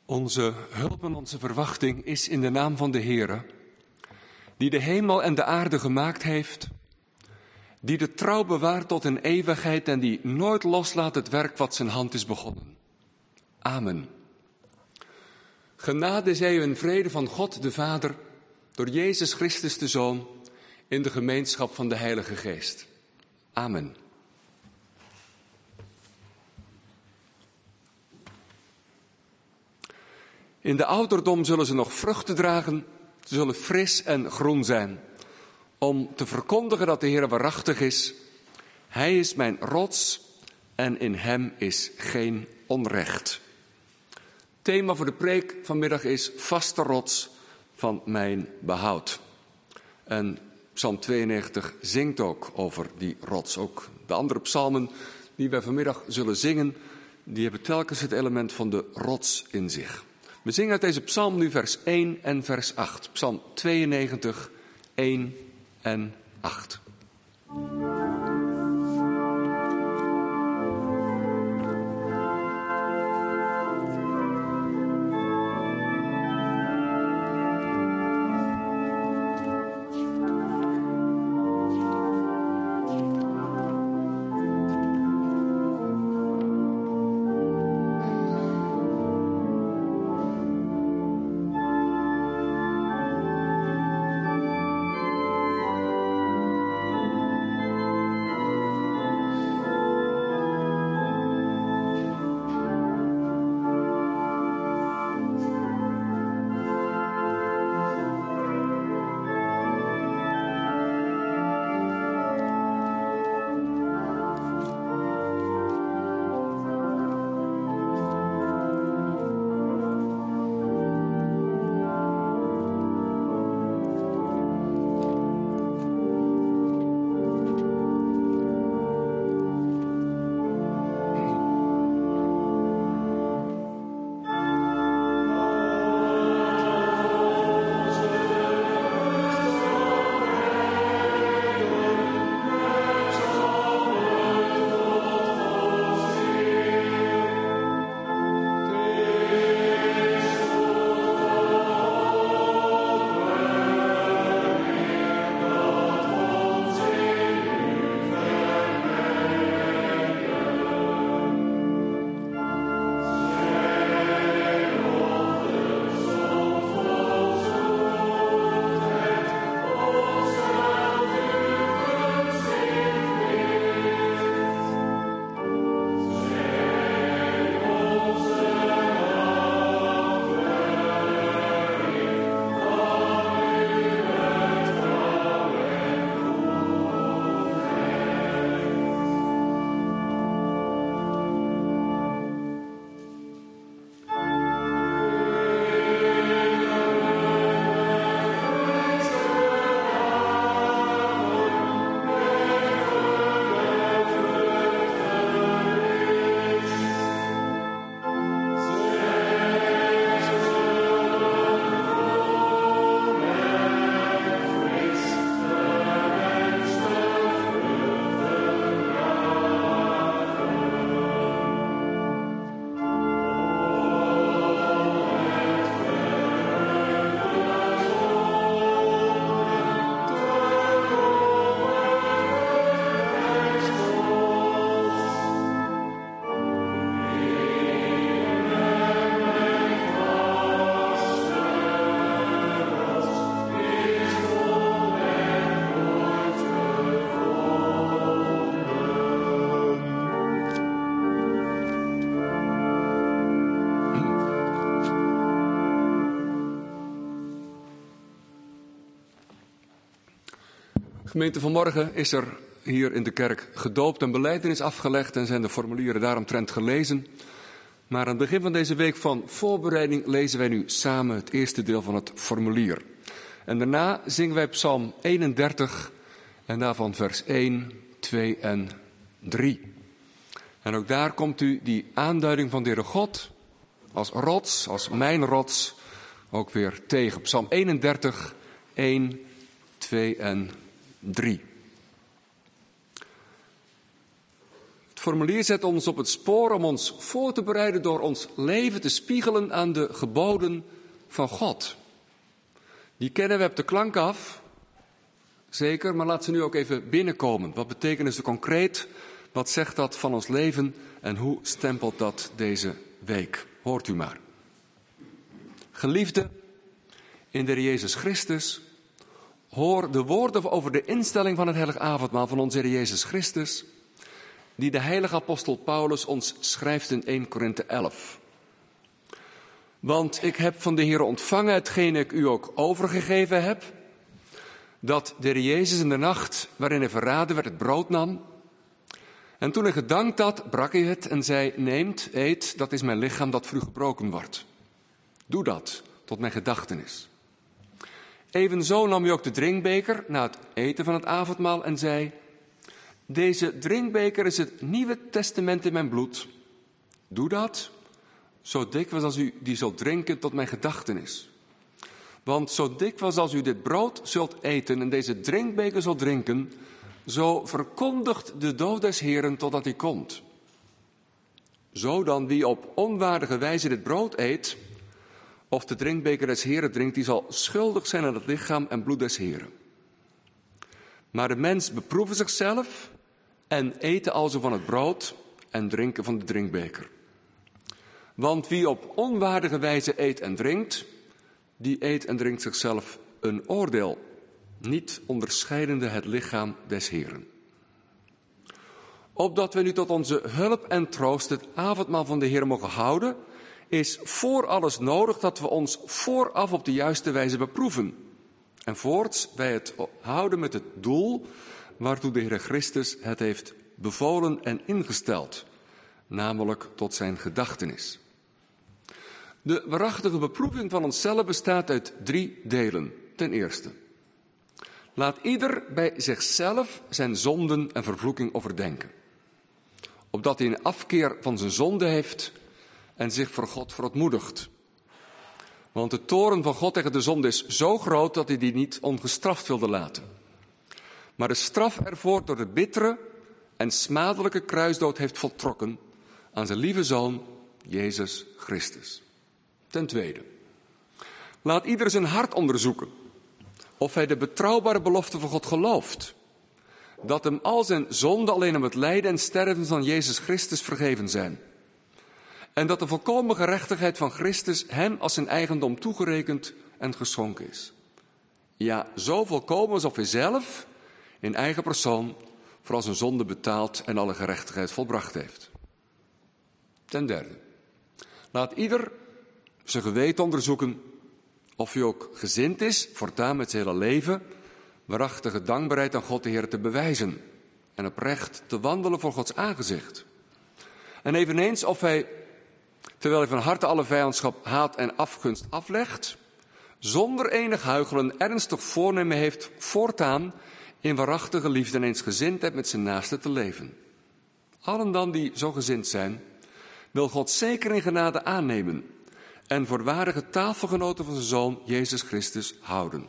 Onze hulp en onze verwachting is in de naam van de Heere, die de hemel en de aarde gemaakt heeft, die de trouw bewaart tot in eeuwigheid en die nooit loslaat het werk wat zijn hand is begonnen. Amen. Genade zij u en vrede van God de Vader, door Jezus Christus de Zoon, in de gemeenschap van de Heilige Geest. Amen. In de ouderdom zullen ze nog vruchten dragen, ze zullen fris en groen zijn, om te verkondigen dat de Heer waarachtig is. Hij is mijn rots en in hem is geen onrecht. Thema voor de preek vanmiddag is vaste rots van mijn behoud. En Psalm 92 zingt ook over die rots. Ook de andere psalmen die wij vanmiddag zullen zingen, die hebben telkens het element van de rots in zich. We zingen uit deze psalm nu vers 1 en vers 8. Psalm 92, 1 en 8. Gemeente, vanmorgen is er hier in de kerk gedoopt en belijdenis afgelegd en zijn de formulieren daaromtrent gelezen. Maar aan het begin van deze week van voorbereiding lezen wij nu samen het eerste deel van het formulier. En daarna zingen wij Psalm 31 en daarvan vers 1, 2 en 3. En ook daar komt u die aanduiding van de Heere God als rots, als mijn rots, ook weer tegen. Psalm 31, 1, 2 en 3. Het Het formulier zet ons op het spoor om ons voor te bereiden door ons leven te spiegelen aan de geboden van God. Die kennen we op de klank af, zeker, maar laat ze nu ook even binnenkomen. Wat betekenen ze concreet? Wat zegt dat van ons leven en hoe stempelt dat deze week? Hoort u maar. Geliefde in de Heer Jezus Christus, hoor de woorden over de instelling van het heilig avondmaal van onze Heer Jezus Christus, die de heilige apostel Paulus ons schrijft in 1 Korinthe 11. Want ik heb van de Heer ontvangen hetgeen ik u ook overgegeven heb, dat de Heer Jezus in de nacht waarin hij verraden werd het brood nam. En toen hij gedankt had, brak hij het en zei, neemt, eet, dat is mijn lichaam dat voor u gebroken wordt. Doe dat, tot mijn gedachtenis. Evenzo nam hij ook de drinkbeker na het eten van het avondmaal en zei, deze drinkbeker is het Nieuwe Testament in mijn bloed. Doe dat, zo dikwijls als u die zult drinken tot mijn gedachtenis. Want zo dikwijls als u dit brood zult eten en deze drinkbeker zult drinken, zo verkondigt de dood des Heeren totdat hij komt. Zo dan wie op onwaardige wijze dit brood eet, of de drinkbeker des Heeren drinkt, die zal schuldig zijn aan het lichaam en bloed des Heeren. Maar de mens beproeven zichzelf en eten alzo van het brood en drinken van de drinkbeker. Want wie op onwaardige wijze eet en drinkt, die eet en drinkt zichzelf een oordeel, niet onderscheidende het lichaam des Heeren. Opdat we nu tot onze hulp en troost het avondmaal van de Heer mogen houden, is voor alles nodig dat we ons vooraf op de juiste wijze beproeven. En voorts wij het houden met het doel waartoe de Heer Christus het heeft bevolen en ingesteld, namelijk tot zijn gedachtenis. De waarachtige beproeving van onszelf bestaat uit 3 delen. Ten eerste, laat ieder bij zichzelf zijn zonden en vervloeking overdenken, opdat hij een afkeer van zijn zonde heeft en zich voor God verootmoedigt. Want de toorn van God tegen de zonde is zo groot dat hij die niet ongestraft wilde laten. Maar de straf ervoor door de bittere en smadelijke kruisdood heeft voltrokken aan zijn lieve Zoon, Jezus Christus. Ten tweede, laat ieder zijn hart onderzoeken of hij de betrouwbare belofte van God gelooft, dat hem al zijn zonden alleen om het lijden en sterven van Jezus Christus vergeven zijn. En dat de volkomen gerechtigheid van Christus hem als zijn eigendom toegerekend en geschonken is. Ja, zo volkomen alsof hij zelf in eigen persoon voor al zijn zonde betaald en alle gerechtigheid volbracht heeft. Ten derde, laat ieder zijn geweten onderzoeken of hij ook gezind is voortaan met zijn hele leven waarachtige dankbaarheid aan God de Heer te bewijzen en oprecht te wandelen voor Gods aangezicht. En eveneens of hij, terwijl hij van harte alle vijandschap, haat en afgunst aflegt, zonder enig huichelen ernstig voornemen heeft voortaan in waarachtige liefde en eensgezindheid met zijn naaste te leven. Allen dan die zo gezind zijn, wil God zeker in genade aannemen en voor waardige tafelgenoten van zijn Zoon Jezus Christus houden.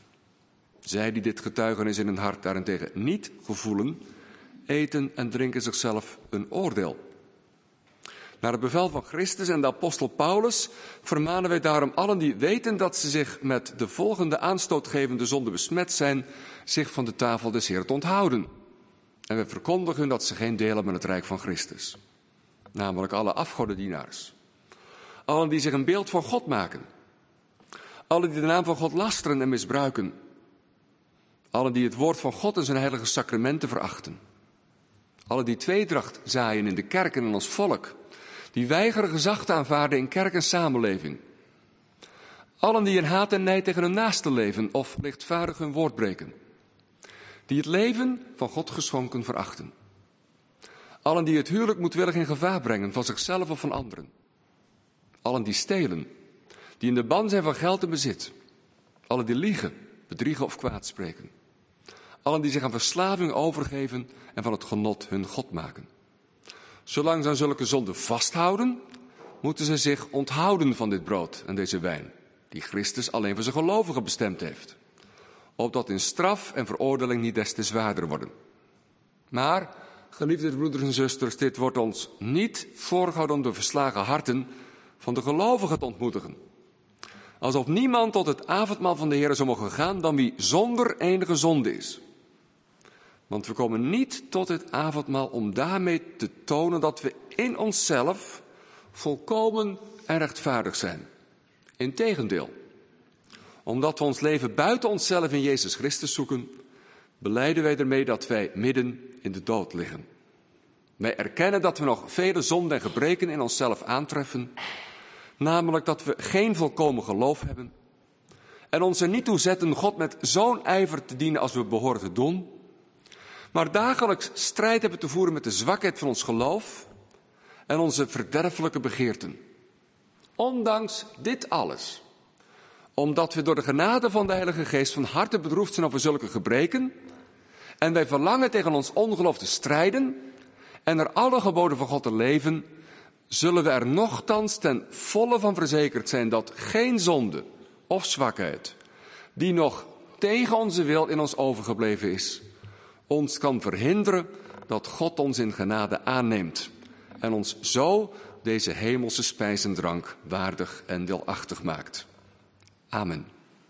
Zij die dit getuigenis in hun hart daarentegen niet gevoelen, eten en drinken zichzelf een oordeel. Naar het bevel van Christus en de apostel Paulus vermanen wij daarom allen die weten dat ze zich met de volgende aanstootgevende zonde besmet zijn, zich van de tafel des Heeren te onthouden. En wij verkondigen hun dat ze geen deel hebben in het rijk van Christus. Namelijk alle afgodendienaars. Allen die zich een beeld van God maken. Allen die de naam van God lasteren en misbruiken. Allen die het woord van God en zijn heilige sacramenten verachten. Allen die tweedracht zaaien in de kerk en in ons volk. Die weigeren gezag te aanvaarden in kerk en samenleving. Allen die in haat en nijd tegen hun naaste leven of lichtvaardig hun woord breken. Die het leven van God geschonken verachten. Allen die het huwelijk moedwillig in gevaar brengen van zichzelf of van anderen. Allen die stelen, die in de ban zijn van geld en bezit. Allen die liegen, bedriegen of kwaadspreken. Allen die zich aan verslaving overgeven en van het genot hun God maken. Zolang ze aan zulke zonden vasthouden, moeten ze zich onthouden van dit brood en deze wijn, die Christus alleen voor zijn gelovigen bestemd heeft. Opdat in straf en veroordeling niet des te zwaarder worden. Maar Geliefde broeders en zusters, dit wordt ons niet voorgehouden om de verslagen harten van de gelovigen te ontmoedigen. Alsof niemand tot het avondmaal van de Heer zou mogen gaan dan wie zonder enige zonde is. Want we komen niet tot het avondmaal om daarmee te tonen dat we in onszelf volkomen en rechtvaardig zijn. Integendeel, omdat we ons leven buiten onszelf in Jezus Christus zoeken, belijden wij ermee dat wij midden in de dood liggen. Wij erkennen dat we nog vele zonden en gebreken in onszelf aantreffen, namelijk dat we geen volkomen geloof hebben en ons er niet toe zetten God met zo'n ijver te dienen als we behoren te doen, maar dagelijks strijd hebben te voeren met de zwakheid van ons geloof en onze verderfelijke begeerten. Ondanks dit alles, omdat we door de genade van de Heilige Geest van harte bedroefd zijn over zulke gebreken en wij verlangen tegen ons ongeloof te strijden en er alle geboden van God te leven, zullen we er nochtans ten volle van verzekerd zijn dat geen zonde of zwakheid, die nog tegen onze wil in ons overgebleven is, ons kan verhinderen dat God ons in genade aanneemt en ons zo deze hemelse spijzendrank waardig en deelachtig maakt. Amen.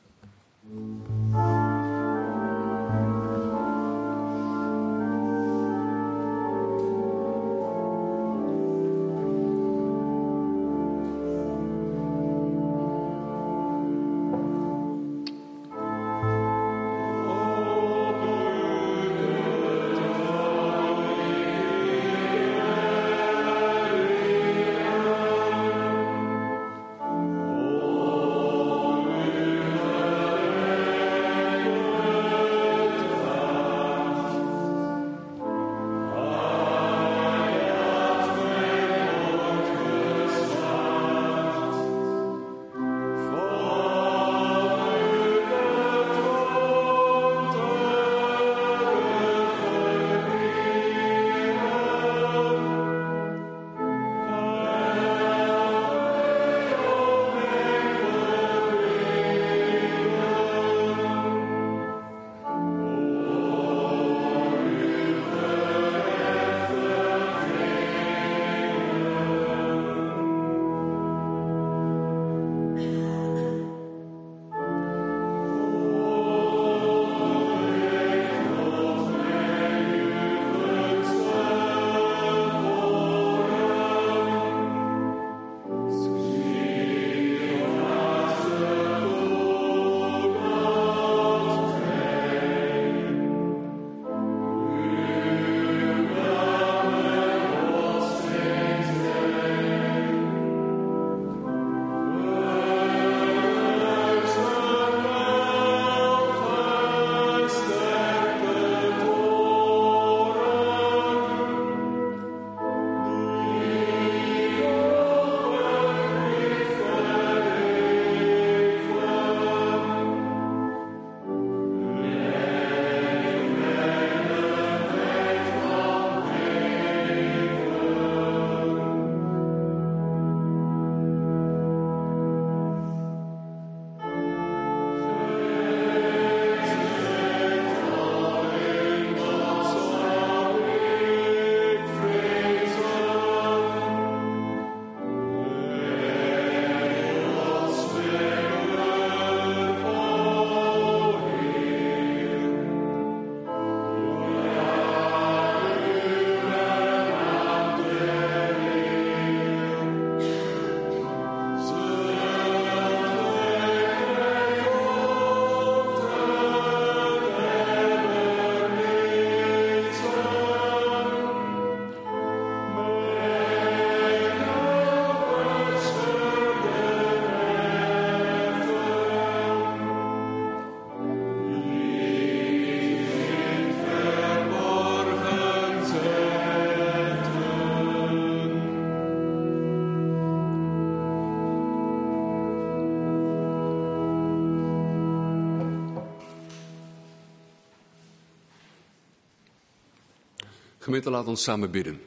Gemeente, laat ons samen bidden.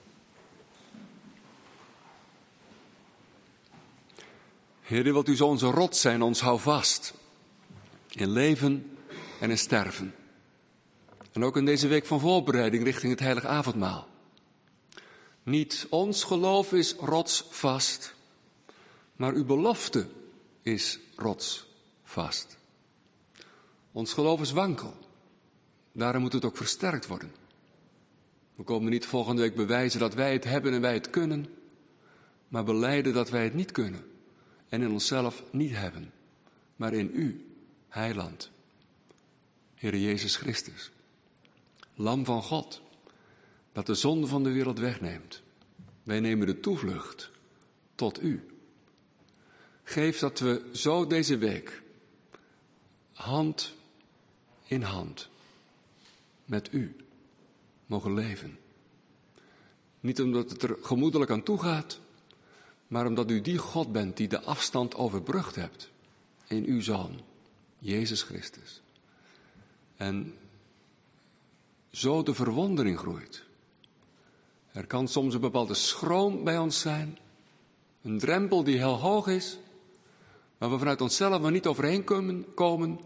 Heer, wilt u zo onze rots zijn, ons hou vast. In leven en in sterven. En ook in deze week van voorbereiding richting het heilige avondmaal. Niet ons geloof is rotsvast, maar uw belofte is rotsvast. Ons geloof is wankel. Daarom moet het ook versterkt worden. We komen niet volgende week bewijzen dat wij het hebben en wij het kunnen, maar belijden dat wij het niet kunnen en in onszelf niet hebben, maar in u, Heiland, Heere Jezus Christus, Lam van God, dat de zonde van de wereld wegneemt. Wij nemen de toevlucht tot u. Geef dat we zo deze week hand in hand met u mogen leven. Niet omdat het er gemoedelijk aan toe gaat, maar omdat u die God bent die de afstand overbrugd hebt in uw Zoon, Jezus Christus. En zo de verwondering groeit. Er kan soms een bepaalde schroom bij ons zijn, een drempel die heel hoog is, waar we vanuit onszelf maar niet overheen komen.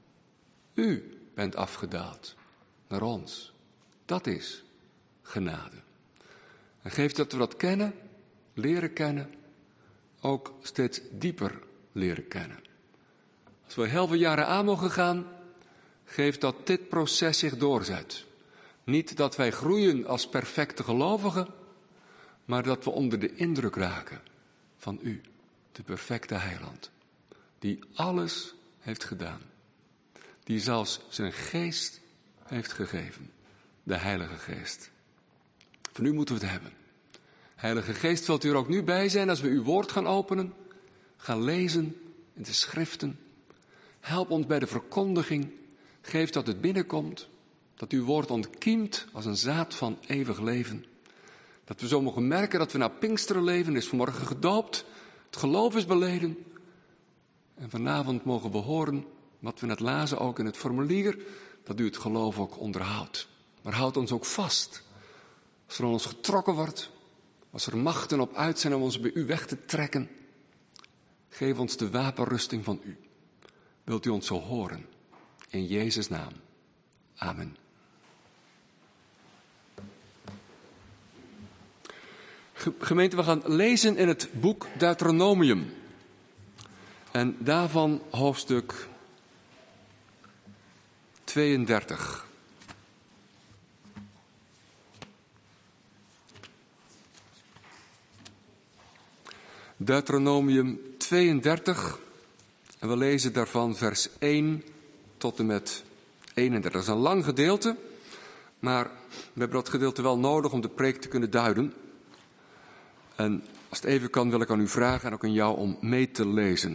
U bent afgedaald naar ons. Dat is genade. En geef dat we dat kennen, leren kennen, ook steeds dieper leren kennen. Als we heel veel jaren aan mogen gaan, geef dat dit proces zich doorzet. Niet dat wij groeien als perfecte gelovigen, maar dat we onder de indruk raken van u, de perfecte Heiland, die alles heeft gedaan. Die zelfs zijn geest heeft gegeven, de Heilige Geest. Van u moeten we het hebben. Heilige Geest, wilt u er ook nu bij zijn als we uw woord gaan openen, gaan lezen in de schriften. Help ons bij de verkondiging. Geef dat het binnenkomt, dat uw woord ontkiemt als een zaad van eeuwig leven. Dat we zo mogen merken dat we naar Pinksteren leven, is vanmorgen gedoopt, het geloof is beleden. En vanavond mogen we horen, wat we net lazen ook in het formulier, dat u het geloof ook onderhoudt. Maar houd ons ook vast. Als er aan ons getrokken wordt, als er machten op uit zijn om ons bij u weg te trekken, geef ons de wapenrusting van u. Wilt u ons zo horen? In Jezus' naam. Amen. Gemeente, we gaan lezen in het boek Deuteronomium. En daarvan hoofdstuk 32. Deuteronomium 32. En we lezen daarvan vers 1 tot en met 31. Dat is een lang gedeelte, maar we hebben dat gedeelte wel nodig om de preek te kunnen duiden. En als het even kan, wil ik aan u vragen en ook aan jou om mee te lezen.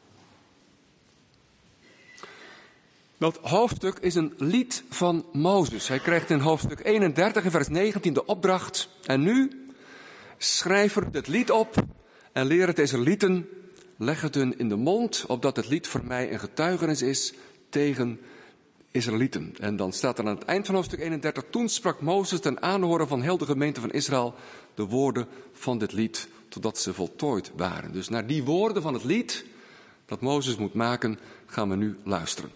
Dat hoofdstuk is een lied van Mozes. Hij krijgt in hoofdstuk 31 en vers 19 de opdracht. En nu, schrijf er dit lied op en leer het Israëlieten. Leg het hun in de mond, opdat het lied voor mij een getuigenis is tegen Israëlieten. En dan staat er aan het eind van hoofdstuk 31. Toen sprak Mozes ten aanhoren van heel de gemeente van Israël de woorden van dit lied, totdat ze voltooid waren. Dus naar die woorden van het lied dat Mozes moet maken, gaan we nu luisteren.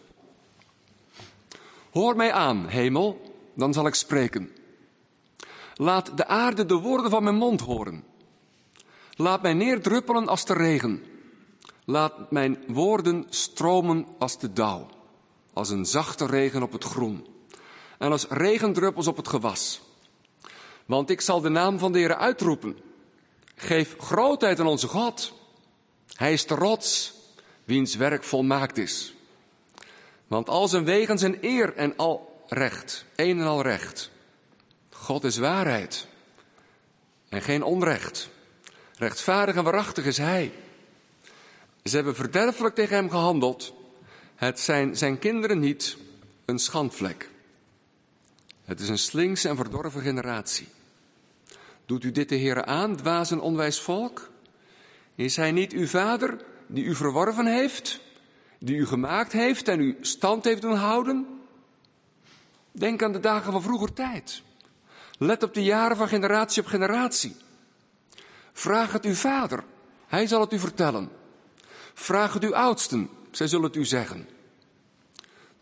Hoor mij aan, hemel, dan zal ik spreken. Laat de aarde de woorden van mijn mond horen. Laat mij neerdruppelen als de regen. Laat mijn woorden stromen als de dauw. Als een zachte regen op het groen. En als regendruppels op het gewas. Want ik zal de naam van de Heere uitroepen. Geef grootheid aan onze God. Hij is de rots, wiens werk volmaakt is. Want al zijn wegen zijn eer en al recht, een en al recht. God is waarheid en geen onrecht. Rechtvaardig en waarachtig is hij. Ze hebben verderfelijk tegen hem gehandeld. Het zijn zijn kinderen niet een schandvlek. Het is een slinkse en verdorven generatie. Doet u dit de Heere aan, dwaas en onwijs volk? Is hij niet uw vader die u verworven heeft, die u gemaakt heeft en u stand heeft doen houden? Denk aan de dagen van vroeger tijd. Let op de jaren van generatie op generatie. Vraag het uw vader, hij zal het u vertellen. Vraag het uw oudsten, zij zullen het u zeggen.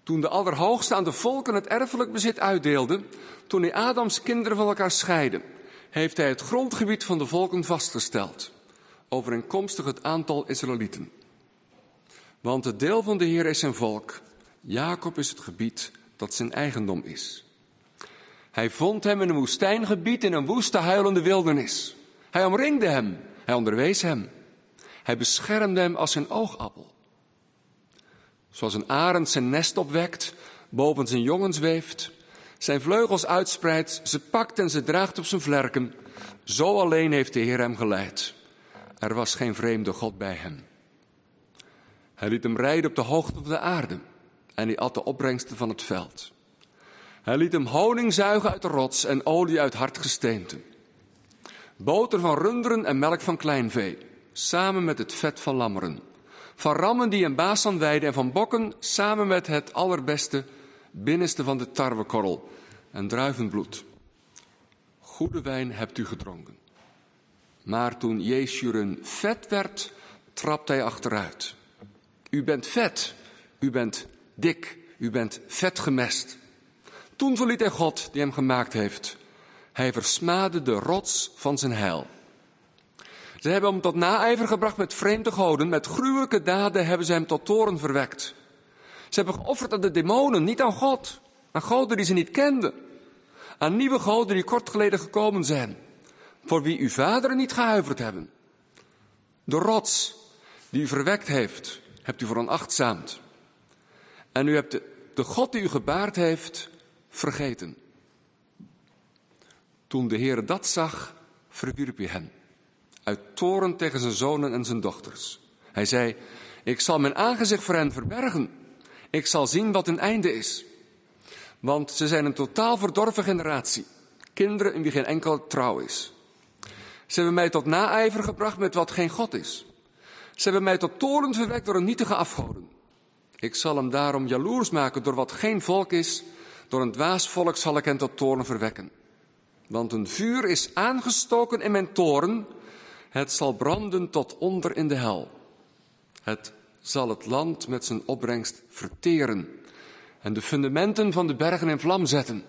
Toen de Allerhoogste aan de volken het erfelijk bezit uitdeelde, toen hij Adams kinderen van elkaar scheidde, heeft hij het grondgebied van de volken vastgesteld, overeenkomstig het aantal Israëlieten. Want het deel van de Heer is zijn volk, Jacob is het gebied dat zijn eigendom is. Hij vond hem in een woestijngebied, in een woeste huilende wildernis. Hij omringde hem, hij onderwees hem. Hij beschermde hem als zijn oogappel. Zoals een arend zijn nest opwekt, boven zijn jongen zweeft, zijn vleugels uitspreidt, ze pakt en ze draagt op zijn vlerken. Zo alleen heeft de Heer hem geleid. Er was geen vreemde God bij hem. Hij liet hem rijden op de hoogte van de aarde en hij at de opbrengsten van het veld. Hij liet hem honing zuigen uit de rots en olie uit hard gesteente. Boter van runderen en melk van kleinvee, samen met het vet van lammeren. Van rammen die in Basan weiden en van bokken, samen met het allerbeste binnenste van de tarwekorrel en druivenbloed. Goede wijn hebt u gedronken. Maar toen Jeshurun vet werd, trapte hij achteruit. U bent vet, u bent dik, u bent vet gemest. Toen verliet hij God die hem gemaakt heeft. Hij versmaadde de rots van zijn heil. Ze hebben hem tot naijver gebracht met vreemde goden. Met gruwelijke daden hebben ze hem tot toorn verwekt. Ze hebben geofferd aan de demonen, niet aan God. Aan goden die ze niet kenden. Aan nieuwe goden die kort geleden gekomen zijn. Voor wie uw vaderen niet gehuiverd hebben. De rots die u verwekt heeft, hebt u veronachtzaamd. En u hebt de God die u gebaard heeft, vergeten. Toen de Heer dat zag, verwierp hij hen. Uit toorn tegen zijn zonen en zijn dochters. Hij zei, ik zal mijn aangezicht voor hen verbergen. Ik zal zien wat hun einde is. Want ze zijn een totaal verdorven generatie. Kinderen in wie geen enkele trouw is. Ze hebben mij tot naijver gebracht met wat geen God is. Ze hebben mij tot toorn verwekt door een nietige afgoden. Ik zal hem daarom jaloers maken door wat geen volk is. Door een dwaas volk zal ik hen tot toorn verwekken. Want een vuur is aangestoken in mijn toorn. Het zal branden tot onder in de hel. Het zal het land met zijn opbrengst verteren. En de fundamenten van de bergen in vlam zetten.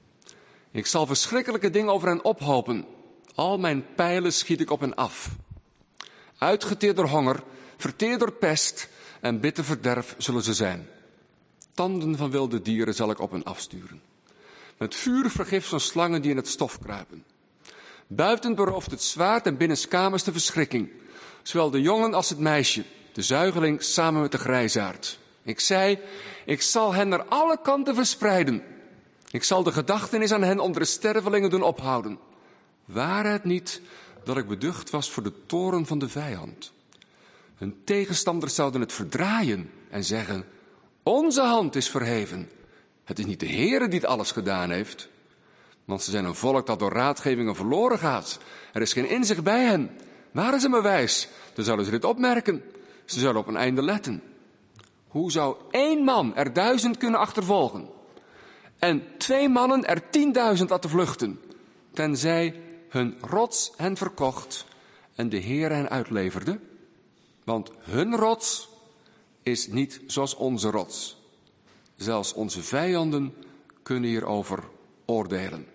Ik zal verschrikkelijke dingen over hen ophopen. Al mijn pijlen schiet ik op hen af. Uitgeteerd door honger, verteerd door pest en bitter verderf zullen ze zijn. Tanden van wilde dieren zal ik op hen afsturen. Met vuur vergif van slangen die in het stof kruipen. Buiten berooft het zwaard en binnenskamers de verschrikking. Zowel de jongen als het meisje, de zuigeling samen met de grijsaard. Ik zei, ik zal hen naar alle kanten verspreiden. Ik zal de gedachtenis aan hen onder de stervelingen doen ophouden. Waar het niet dat ik beducht was voor de toorn van de vijand. Hun tegenstanders zouden het verdraaien en zeggen, onze hand is verheven. Het is niet de Heere die het alles gedaan heeft. Want ze zijn een volk dat door raadgevingen verloren gaat. Er is geen inzicht bij hen. Waren ze maar wijs, dan zouden ze dit opmerken. Ze zouden op een einde letten. Hoe zou 1 man er 1000 kunnen achtervolgen? En 2 mannen er 10.000 laten vluchten? Tenzij hun rots hen verkocht en de Heere hen uitleverde. Want hun rots is niet zoals onze rots. Zelfs onze vijanden kunnen hierover oordelen.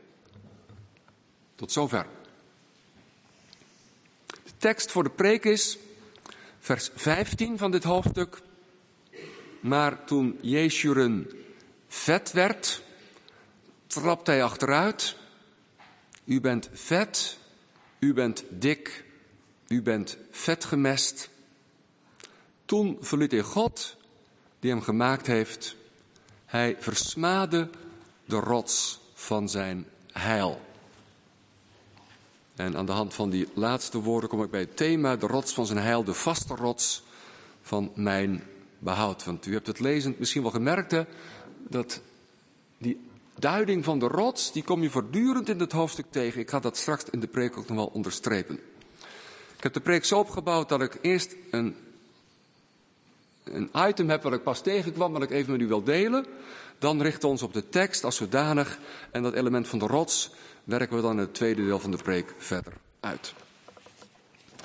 Tot zover. De tekst voor de preek is vers 15 van dit hoofdstuk. Maar toen Jeshurun vet werd, trapte hij achteruit. U bent vet, u bent dik, u bent vet gemest. Toen verliet hij God, die hem gemaakt heeft. Hij versmaadde de rots van zijn heil. En aan de hand van die laatste woorden kom ik bij het thema, de rots van zijn heil, de vaste rots van mijn behoud. Want u hebt het lezend misschien wel gemerkt, hè, dat die duiding van de rots, die kom je voortdurend in het hoofdstuk tegen. Ik ga dat straks in de preek ook nog wel onderstrepen. Ik heb de preek zo opgebouwd dat ik eerst een item heb wat ik pas tegenkwam, wat ik even met u wil delen. Dan richten we ons op de tekst als zodanig. En dat element van de rots werken we dan in het tweede deel van de preek verder uit.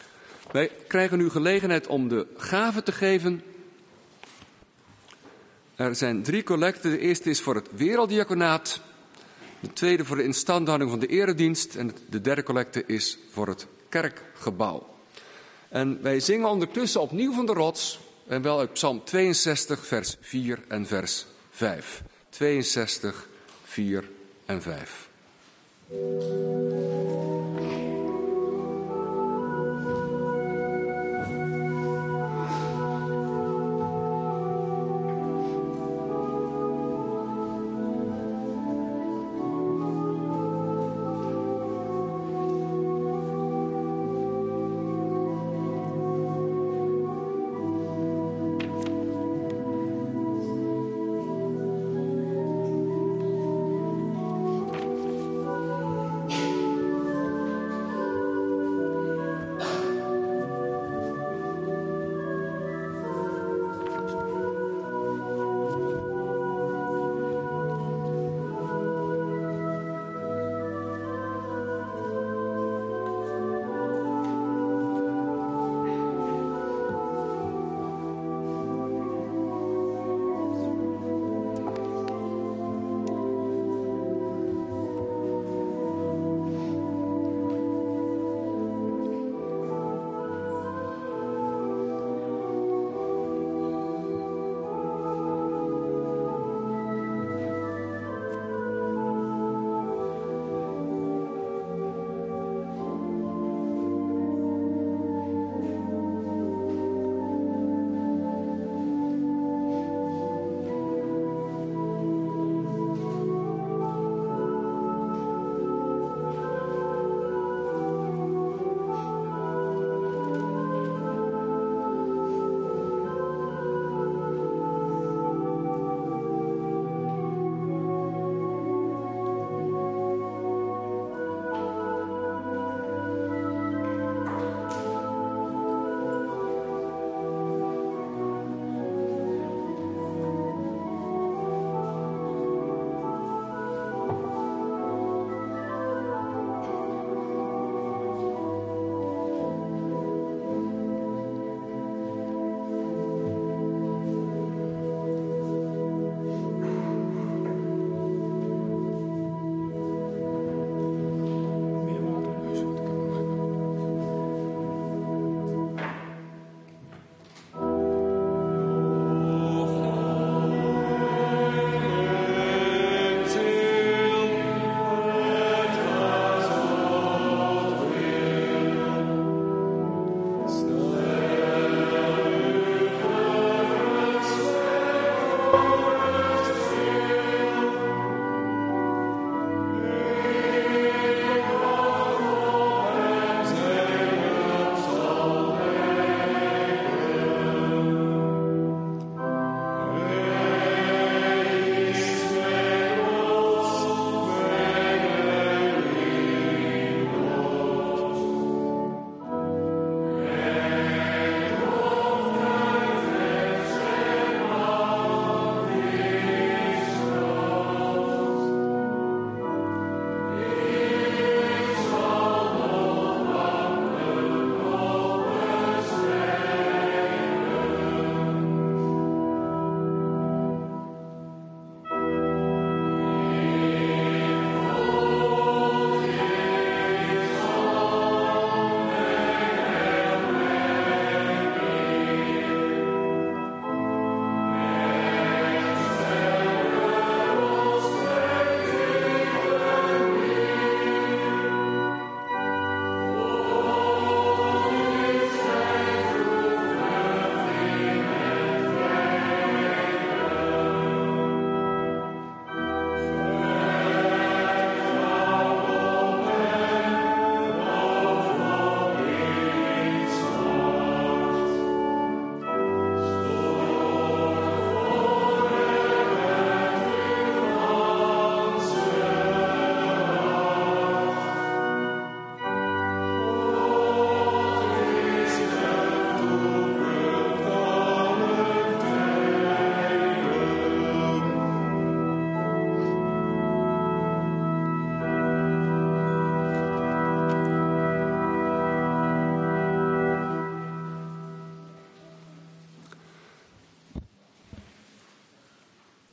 Wij krijgen nu gelegenheid om de gave te geven Er zijn 3 collecten. De eerste is voor het werelddiaconaat. De tweede voor de instandhouding van de eredienst. En de derde collecte is voor het kerkgebouw. En wij zingen ondertussen opnieuw van de rots. En wel uit Psalm 62, vers 4 en vers 5. 62, 4 en 5.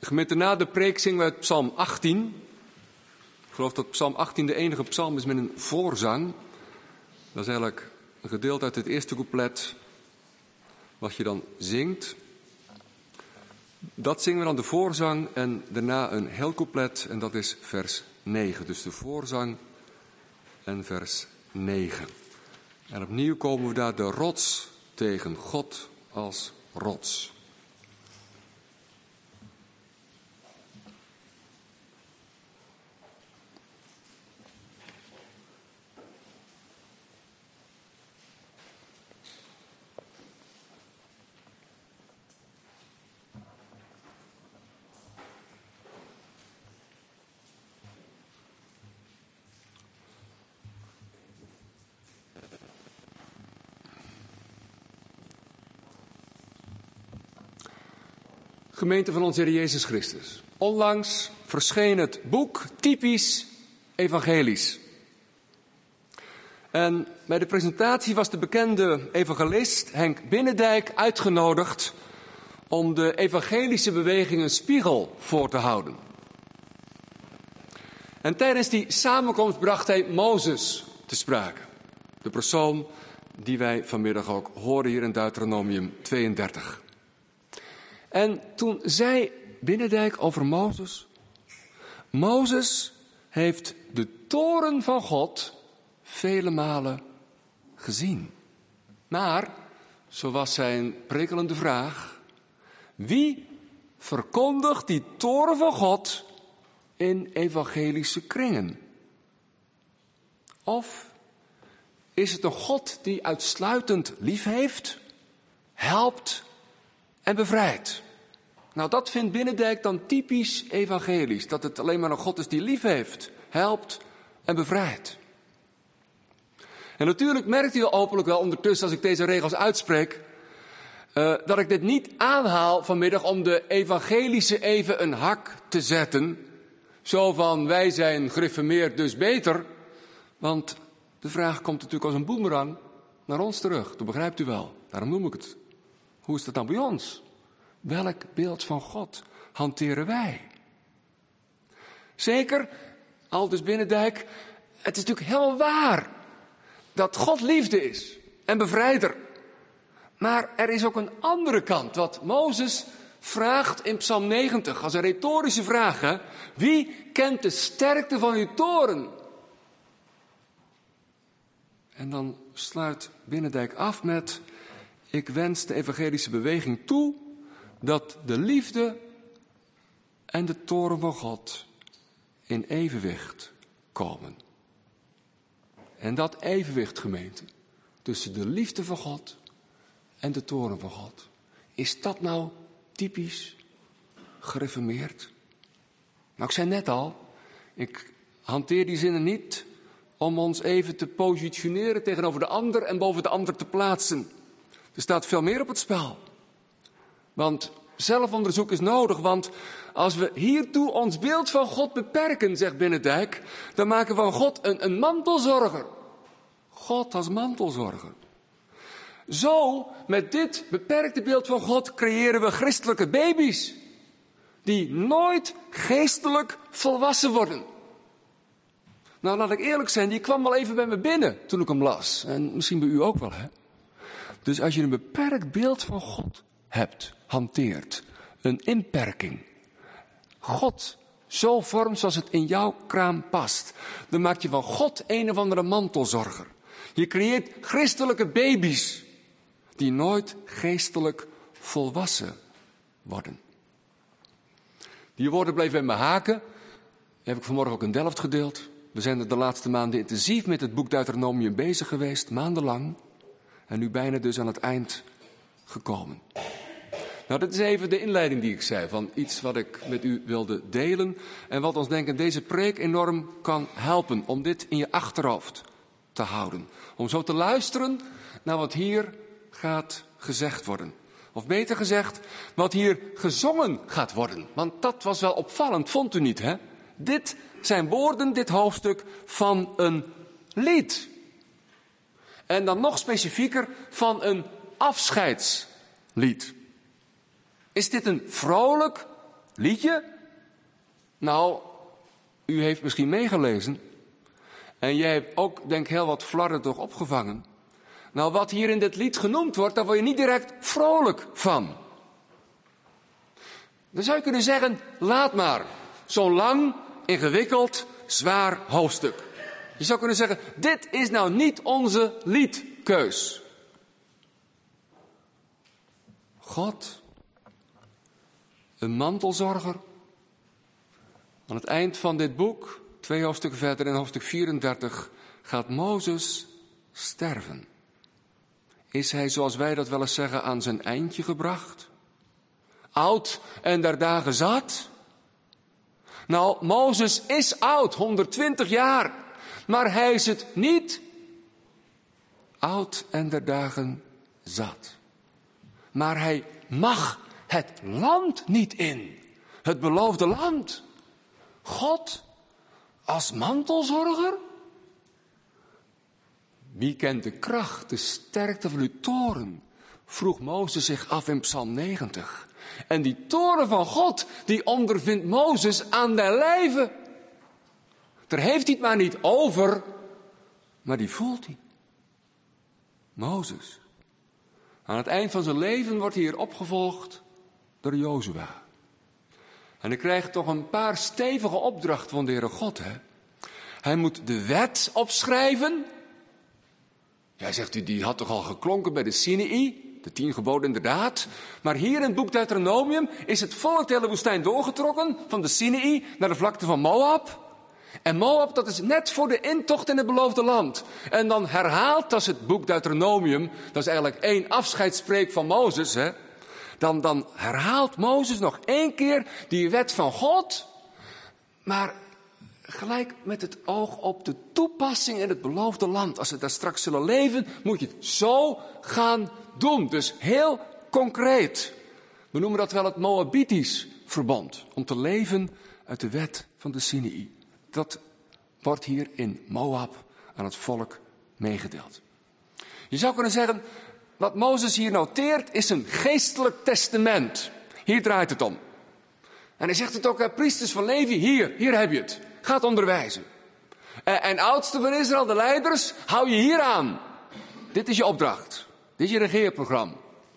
Gemeente, na de preek zingen we uit Psalm 18. Ik geloof dat Psalm 18 de enige psalm is met een voorzang. Dat is eigenlijk een gedeelte uit het eerste couplet wat je dan zingt. Dat zingen we dan de voorzang en daarna een heel couplet en dat is vers 9. Dus de voorzang en vers 9. En opnieuw komen we daar de rots tegen, God als rots. Gemeente van onze Heer Jezus Christus. Onlangs verscheen het boek Typisch Evangelisch. En bij de presentatie was de bekende evangelist Henk Binnendijk uitgenodigd om de evangelische beweging een spiegel voor te houden. En tijdens die samenkomst bracht hij Mozes te sprake. De persoon die wij vanmiddag ook horen hier in Deuteronomium 32. En toen zei Binnendijk over Mozes: Mozes heeft de toorn van God vele malen gezien. Maar, zo was zijn prikkelende vraag: wie verkondigt die toorn van God in evangelische kringen? Of is het een God die uitsluitend lief heeft, helpt en bevrijdt? Nou, dat vindt Binnendijk dan typisch evangelisch. Dat het alleen maar een God is die lief heeft, helpt en bevrijdt. En natuurlijk merkt u openlijk wel ondertussen, als ik deze regels uitspreek, dat ik dit niet aanhaal vanmiddag om de evangelische even een hak te zetten. Zo van, wij zijn gereformeerd, dus beter. Want de vraag komt natuurlijk als een boemerang naar ons terug. Dat begrijpt u wel. Daarom noem ik het. Hoe is dat dan bij ons? Welk beeld van God hanteren wij? Zeker, aldus Binnendijk, het is natuurlijk heel waar dat God liefde is en bevrijder. Maar er is ook een andere kant, wat Mozes vraagt in Psalm 90 als een retorische vraag. Hè? Wie kent de sterkte van uw toorn? En dan sluit Binnendijk af met: ik wens de evangelische beweging toe dat de liefde en de toorn van God in evenwicht komen. En dat evenwicht, gemeente, tussen de liefde van God en de toorn van God, is dat nou typisch gereformeerd? Nou, ik zei net al, ik hanteer die zinnen niet om ons even te positioneren tegenover de ander en boven de ander te plaatsen. Er staat veel meer op het spel. Want zelfonderzoek is nodig, want als we hiertoe ons beeld van God beperken, zegt Binnendijk, dan maken we van God een mantelzorger. God als mantelzorger. Zo, met dit beperkte beeld van God, creëren we christelijke baby's, die nooit geestelijk volwassen worden. Nou, laat ik eerlijk zijn, die kwam wel even bij me binnen toen ik hem las. En misschien bij u ook wel, hè. Dus als je een beperkt beeld van God hebt, hanteert, een inperking, God zo vormt zoals het in jouw kraam past, dan maak je van God een of andere mantelzorger. Je creëert christelijke baby's die nooit geestelijk volwassen worden. Die woorden bleven bij me haken. Die heb ik vanmorgen ook in Delft gedeeld. We zijn er de laatste maanden intensief met het boek Deuteronomium bezig geweest, maandenlang. En nu bijna dus aan het eind gekomen. Nou, dit is even de inleiding die ik zei, van iets wat ik met u wilde delen. En wat ons denk ik in deze preek enorm kan helpen om dit in je achterhoofd te houden. Om zo te luisteren naar wat hier gaat gezegd worden. Of beter gezegd, wat hier gezongen gaat worden. Want dat was wel opvallend, vond u niet, hè? Dit zijn woorden, dit hoofdstuk, van een lied. En dan nog specifieker, van een afscheidslied. Is dit een vrolijk liedje? Nou, u heeft misschien meegelezen. En jij hebt ook, denk ik, heel wat flarden toch opgevangen. Nou, wat hier in dit lied genoemd wordt, daar word je niet direct vrolijk van. Dan zou je kunnen zeggen, laat maar. Zo'n lang, ingewikkeld, zwaar hoofdstuk. Je zou kunnen zeggen, dit is nou niet onze liedkeus. God, een mantelzorger. Aan het eind van dit boek, 2 hoofdstukken verder in hoofdstuk 34, gaat Mozes sterven. Is hij, zoals wij dat wel eens zeggen, aan zijn eindje gebracht? Oud en der dagen zat? Nou, Mozes is oud, 120 jaar. Maar hij is het niet oud en der dagen zat. Maar hij mag het land niet in. Het beloofde land. God als mantelzorger? Wie kent de kracht, de sterkte van uw toren? Vroeg Mozes zich af in Psalm 90. En die toren van God, die ondervindt Mozes aan den lijve. Daar heeft hij het maar niet over, maar die voelt hij. Mozes. Aan het eind van zijn leven wordt hij hier opgevolgd door Jozua. En hij krijgt toch een paar stevige opdrachten van de Heere God. Hè? Hij moet de wet opschrijven. Ja, zegt u, die had toch al geklonken bij de Sinaï? De 10 geboden inderdaad. Maar hier in het boek Deuteronomium is het volk de hele woestijn doorgetrokken. Van de Sinaï naar de vlakte van Moab. En Moab, dat is net voor de intocht in het beloofde land. En dan herhaalt, dat is het boek Deuteronomium. Dat is eigenlijk 1 afscheidspreek van Mozes. Hè? Dan herhaalt Mozes nog 1 keer die wet van God. Maar gelijk met het oog op de toepassing in het beloofde land. Als ze daar straks zullen leven, moet je het zo gaan doen. Dus heel concreet. We noemen dat wel het Moabitisch verbond. Om te leven uit de wet van de Sinaï. Dat wordt hier in Moab aan het volk meegedeeld. Je zou kunnen zeggen, wat Mozes hier noteert is een geestelijk testament. Hier draait het om. En hij zegt het ook, priesters van Levi, hier heb je het. Ga het onderwijzen. En oudsten van Israël, de leiders, hou je hier aan. Dit is je opdracht. Dit is je regeerprogramma.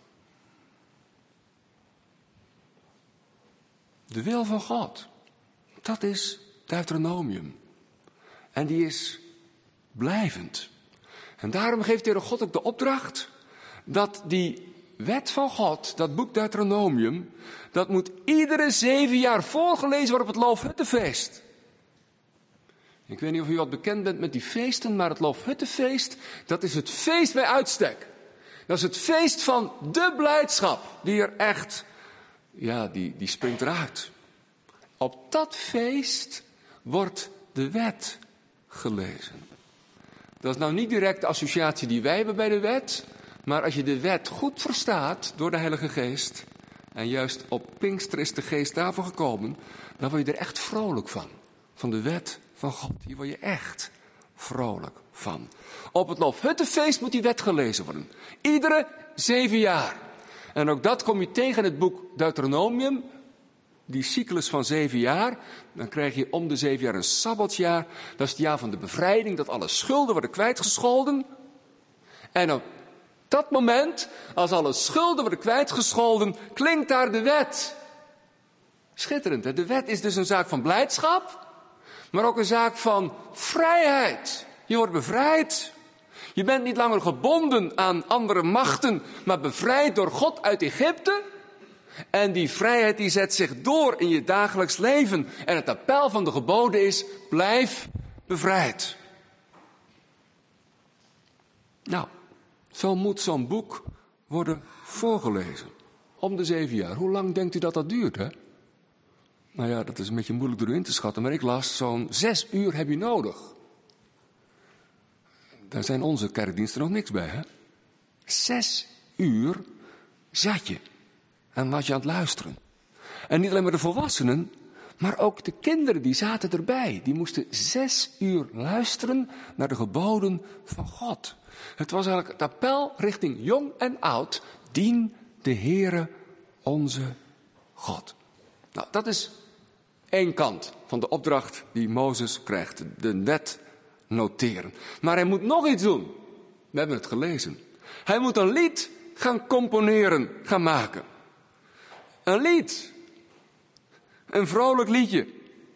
De wil van God. Dat is Deuteronomium. En die is blijvend. En daarom geeft de Heere God ook de opdracht dat die wet van God, dat boek Deuteronomium, dat moet iedere 7 jaar voorgelezen worden op het Loofhuttenfeest. Ik weet niet of u wat bekend bent met die feesten, maar het Loofhuttenfeest, dat is het feest bij uitstek. Dat is het feest van de blijdschap, die er echt, ja, die springt eruit. Op dat feest wordt de wet gelezen. Dat is nou niet direct de associatie die wij hebben bij de wet, maar als je de wet goed verstaat door de Heilige Geest, en juist op Pinkster is de Geest daarvoor gekomen, dan word je er echt vrolijk van. Van de wet van God. Hier word je echt vrolijk van. Op het Loofhuttenfeest moet die wet gelezen worden. Iedere 7 jaar. En ook dat kom je tegen in het boek Deuteronomium. Die cyclus van 7 jaar. Dan krijg je om de 7 jaar een sabbatsjaar. Dat is het jaar van de bevrijding. Dat alle schulden worden kwijtgescholden. En op dat moment, als alle schulden worden kwijtgescholden, klinkt daar de wet. Schitterend, hè? De wet is dus een zaak van blijdschap, maar ook een zaak van vrijheid. Je wordt bevrijd. Je bent niet langer gebonden aan andere machten, maar bevrijd door God uit Egypte. En die vrijheid die zet zich door in je dagelijks leven. En het appel van de geboden is, blijf bevrijd. Nou, zo moet zo'n boek worden voorgelezen. Om de 7 jaar. Hoe lang denkt u dat dat duurt, hè? Nou ja, dat is een beetje moeilijk door u in te schatten, maar ik las zo'n 6 uur heb je nodig. Daar zijn onze kerkdiensten nog niks bij, hè? 6 uur zat je en was je aan het luisteren. En niet alleen maar de volwassenen, maar ook de kinderen die zaten erbij. Die moesten 6 uur luisteren naar de geboden van God. Het was eigenlijk het appel richting jong en oud. Dien de Heere onze God. Nou, dat is één kant van de opdracht die Mozes krijgt. De wet noteren. Maar hij moet nog iets doen. We hebben het gelezen. Hij moet een lied gaan componeren, gaan maken. Een lied. Een vrolijk liedje.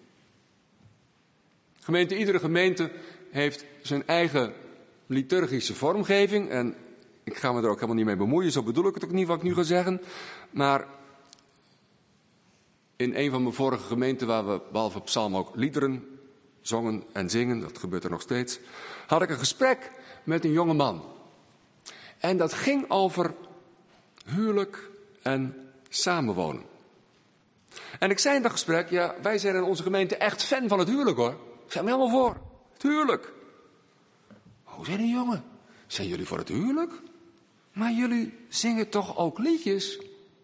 Iedere gemeente heeft zijn eigen liturgische vormgeving. En ik ga me er ook helemaal niet mee bemoeien. Zo bedoel ik het ook niet wat ik nu ga zeggen. Maar in een van mijn vorige gemeenten, waar we behalve psalm ook liederen zongen en zingen, dat gebeurt er nog steeds, had ik een gesprek met een jonge man. En dat ging over huwelijk en samenwonen. En ik zei in dat gesprek, ja, wij zijn in onze gemeente echt fan van het huwelijk hoor. Ik zijn me helemaal voor. Het huwelijk. Hoe zei die jongen? Zijn jullie voor het huwelijk? Maar jullie zingen toch ook liedjes?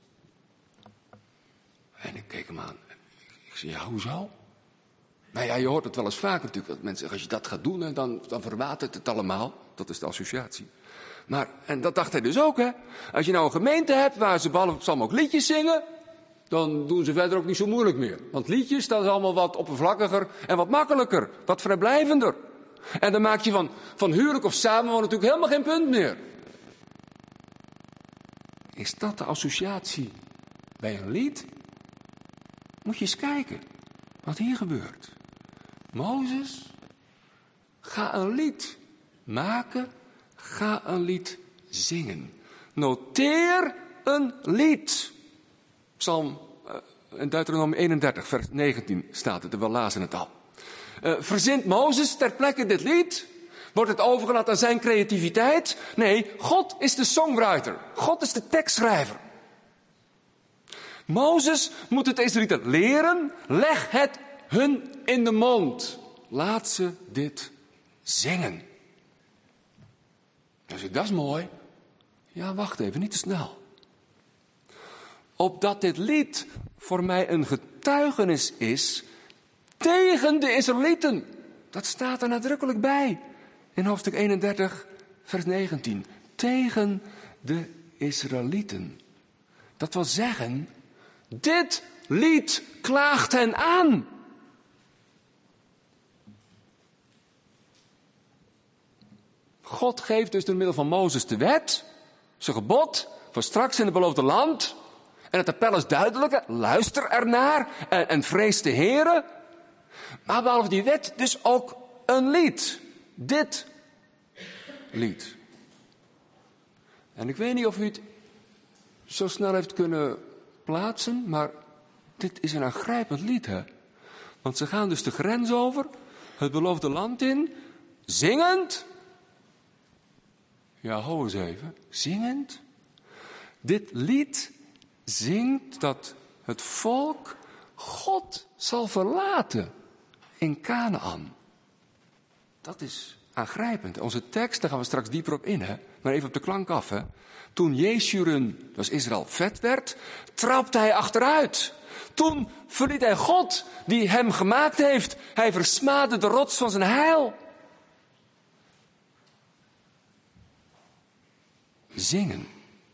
En ik keek hem aan. Ik zei, ja, hoezo? Nou ja, je hoort het wel eens vaak natuurlijk. Dat mensen zeggen, als je dat gaat doen, dan verwatert het allemaal. Dat is de associatie. Maar, en dat dacht hij dus ook, hè. Als je nou een gemeente hebt waar ze behalve psalm ook liedjes zingen, dan doen ze verder ook niet zo moeilijk meer. Want liedjes, dat is allemaal wat oppervlakkiger en wat makkelijker. Wat vrijblijvender. En dan maak je van huwelijk of samenwonen natuurlijk helemaal geen punt meer. Is dat de associatie bij een lied? Moet je eens kijken wat hier gebeurt. Mozes, ga een lied maken, ga een lied zingen. Noteer een lied. Psalm in Deuteronomium 31, vers 19 staat het, we lazen het al. Verzint Mozes ter plekke dit lied? Wordt het overgelaten aan zijn creativiteit? Nee, God is de songwriter. God is de tekstschrijver. Mozes moet het Israëlieten leren. Leg het hun in de mond. Laat ze dit zingen. Dus dat is mooi. Ja, wacht even, niet te snel. Opdat dit lied voor mij een getuigenis is tegen de Israëlieten. Dat staat er nadrukkelijk bij. In hoofdstuk 31, vers 19. Tegen de Israëlieten. Dat wil zeggen, dit lied klaagt hen aan. God geeft dus door middel van Mozes de wet, zijn gebod, voor straks in het beloofde land. En het appel is duidelijk, luister ernaar en vrees de Heere. Maar behalve die wet dus ook een lied. Dit lied. En ik weet niet of u het zo snel heeft kunnen plaatsen, maar dit is een aangrijpend lied, hè. Want ze gaan dus de grens over, het beloofde land in, zingend. Ja, hou eens even. Zingend. Dit lied zingt dat het volk God zal verlaten in Kanaan. Dat is aangrijpend. Onze tekst, daar gaan we straks dieper op in, hè. Maar even op de klank af, hè. Toen Jeshurun, dat was Israël, vet werd, trapte hij achteruit. Toen verliet hij God, die hem gemaakt heeft. Hij versmaadde de rots van zijn heil. Zingen.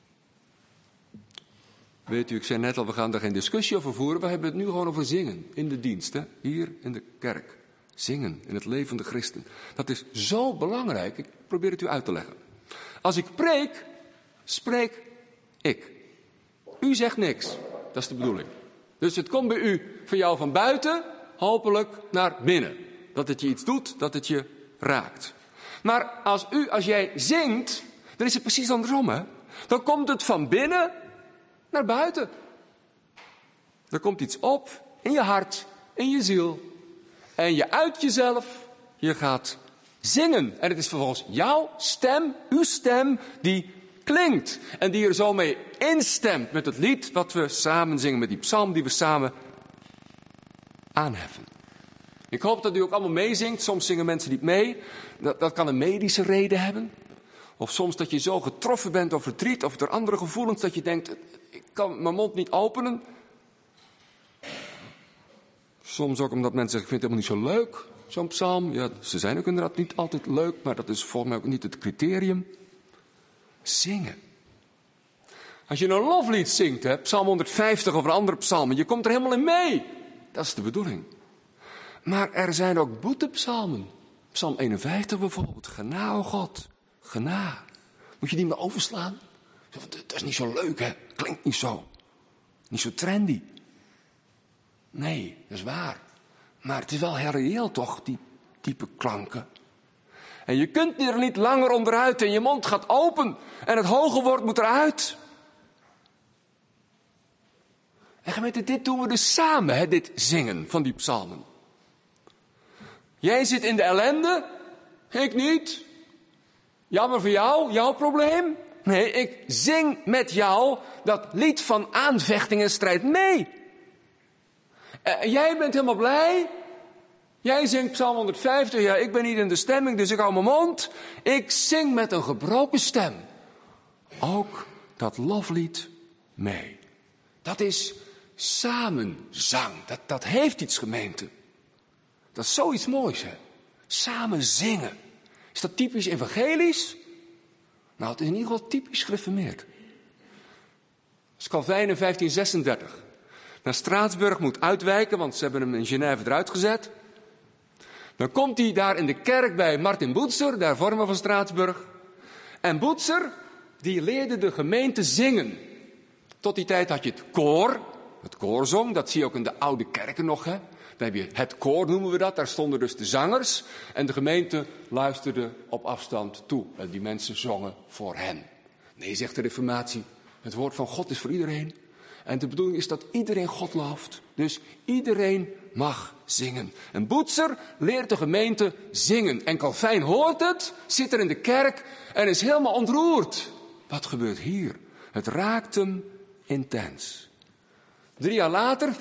Weet u, ik zei net al, we gaan daar geen discussie over voeren. We hebben het nu gewoon over zingen in de dienst, hè? Hier in de kerk. Zingen in het leven van de christen. Dat is zo belangrijk. Ik probeer het u uit te leggen. Als ik preek, spreek ik. U zegt niks. Dat is de bedoeling. Dus het komt bij u van jou van buiten, hopelijk naar binnen. Dat het je iets doet, dat het je raakt. Maar als jij zingt, dan is het precies andersom, hè? Dan komt het van binnen naar buiten. Er komt iets op in je hart, in je ziel. En je uit jezelf, je gaat zingen. En het is vervolgens jouw stem, uw stem, die klinkt. En die er zo mee instemt met het lied wat we samen zingen, met die psalm die we samen aanheffen. Ik hoop dat u ook allemaal meezingt. Soms zingen mensen niet mee. Dat kan een medische reden hebben. Of soms dat je zo getroffen bent door verdriet of door andere gevoelens dat je denkt, ik kan mijn mond niet openen. Soms ook omdat mensen zeggen, ik vind het helemaal niet zo leuk, zo'n psalm. Ja, ze zijn ook inderdaad niet altijd leuk, maar dat is volgens mij ook niet het criterium. Zingen. Als je een loflied zingt, hè, Psalm 150 of een andere psalm, je komt er helemaal in mee. Dat is de bedoeling. Maar er zijn ook boetepsalmen. Psalm 51 bijvoorbeeld. Gena, o God, gena. Moet je die maar overslaan? Dat is niet zo leuk, hè? Klinkt niet zo. Niet zo trendy. Nee, dat is waar. Maar het is wel heel reëel toch, die diepe klanken. En je kunt er niet langer onderuit en je mond gaat open en het hoge woord moet eruit. En gemeente, dit doen we dus samen, hè, dit zingen van die psalmen. Jij zit in de ellende, ik niet. Jammer voor jou, jouw probleem. Nee, ik zing met jou dat lied van aanvechting en strijd mee. Jij bent helemaal blij. Jij zingt Psalm 150, ja, ik ben niet in de stemming, dus ik hou mijn mond. Ik zing met een gebroken stem. Ook dat loflied mee. Dat is samenzang. Dat heeft iets, gemeente. Dat is zoiets moois, hè. Samen zingen. Is dat typisch evangelisch? Nou, het is in ieder geval typisch gereformeerd. Dat is Calvijn in 1536. Naar Straatsburg moet uitwijken, want ze hebben hem in Genève eruit gezet. Dan komt hij daar in de kerk bij Martin Boetser, de hervormer van Straatsburg. En Boetser, die leerde de gemeente zingen. Tot die tijd had je het koorzong, dat zie je ook in de oude kerken nog, hè. Dan heb je het koor, noemen we dat, daar stonden dus de zangers. En de gemeente luisterde op afstand toe. En die mensen zongen voor hen. Nee, zegt de reformatie, het woord van God is voor iedereen. En de bedoeling is dat iedereen God looft. Dus iedereen mag zingen. En Boetser leert de gemeente zingen. En Calvijn hoort het, zit er in de kerk en is helemaal ontroerd. Wat gebeurt hier? Het raakt hem intens. 3 jaar later,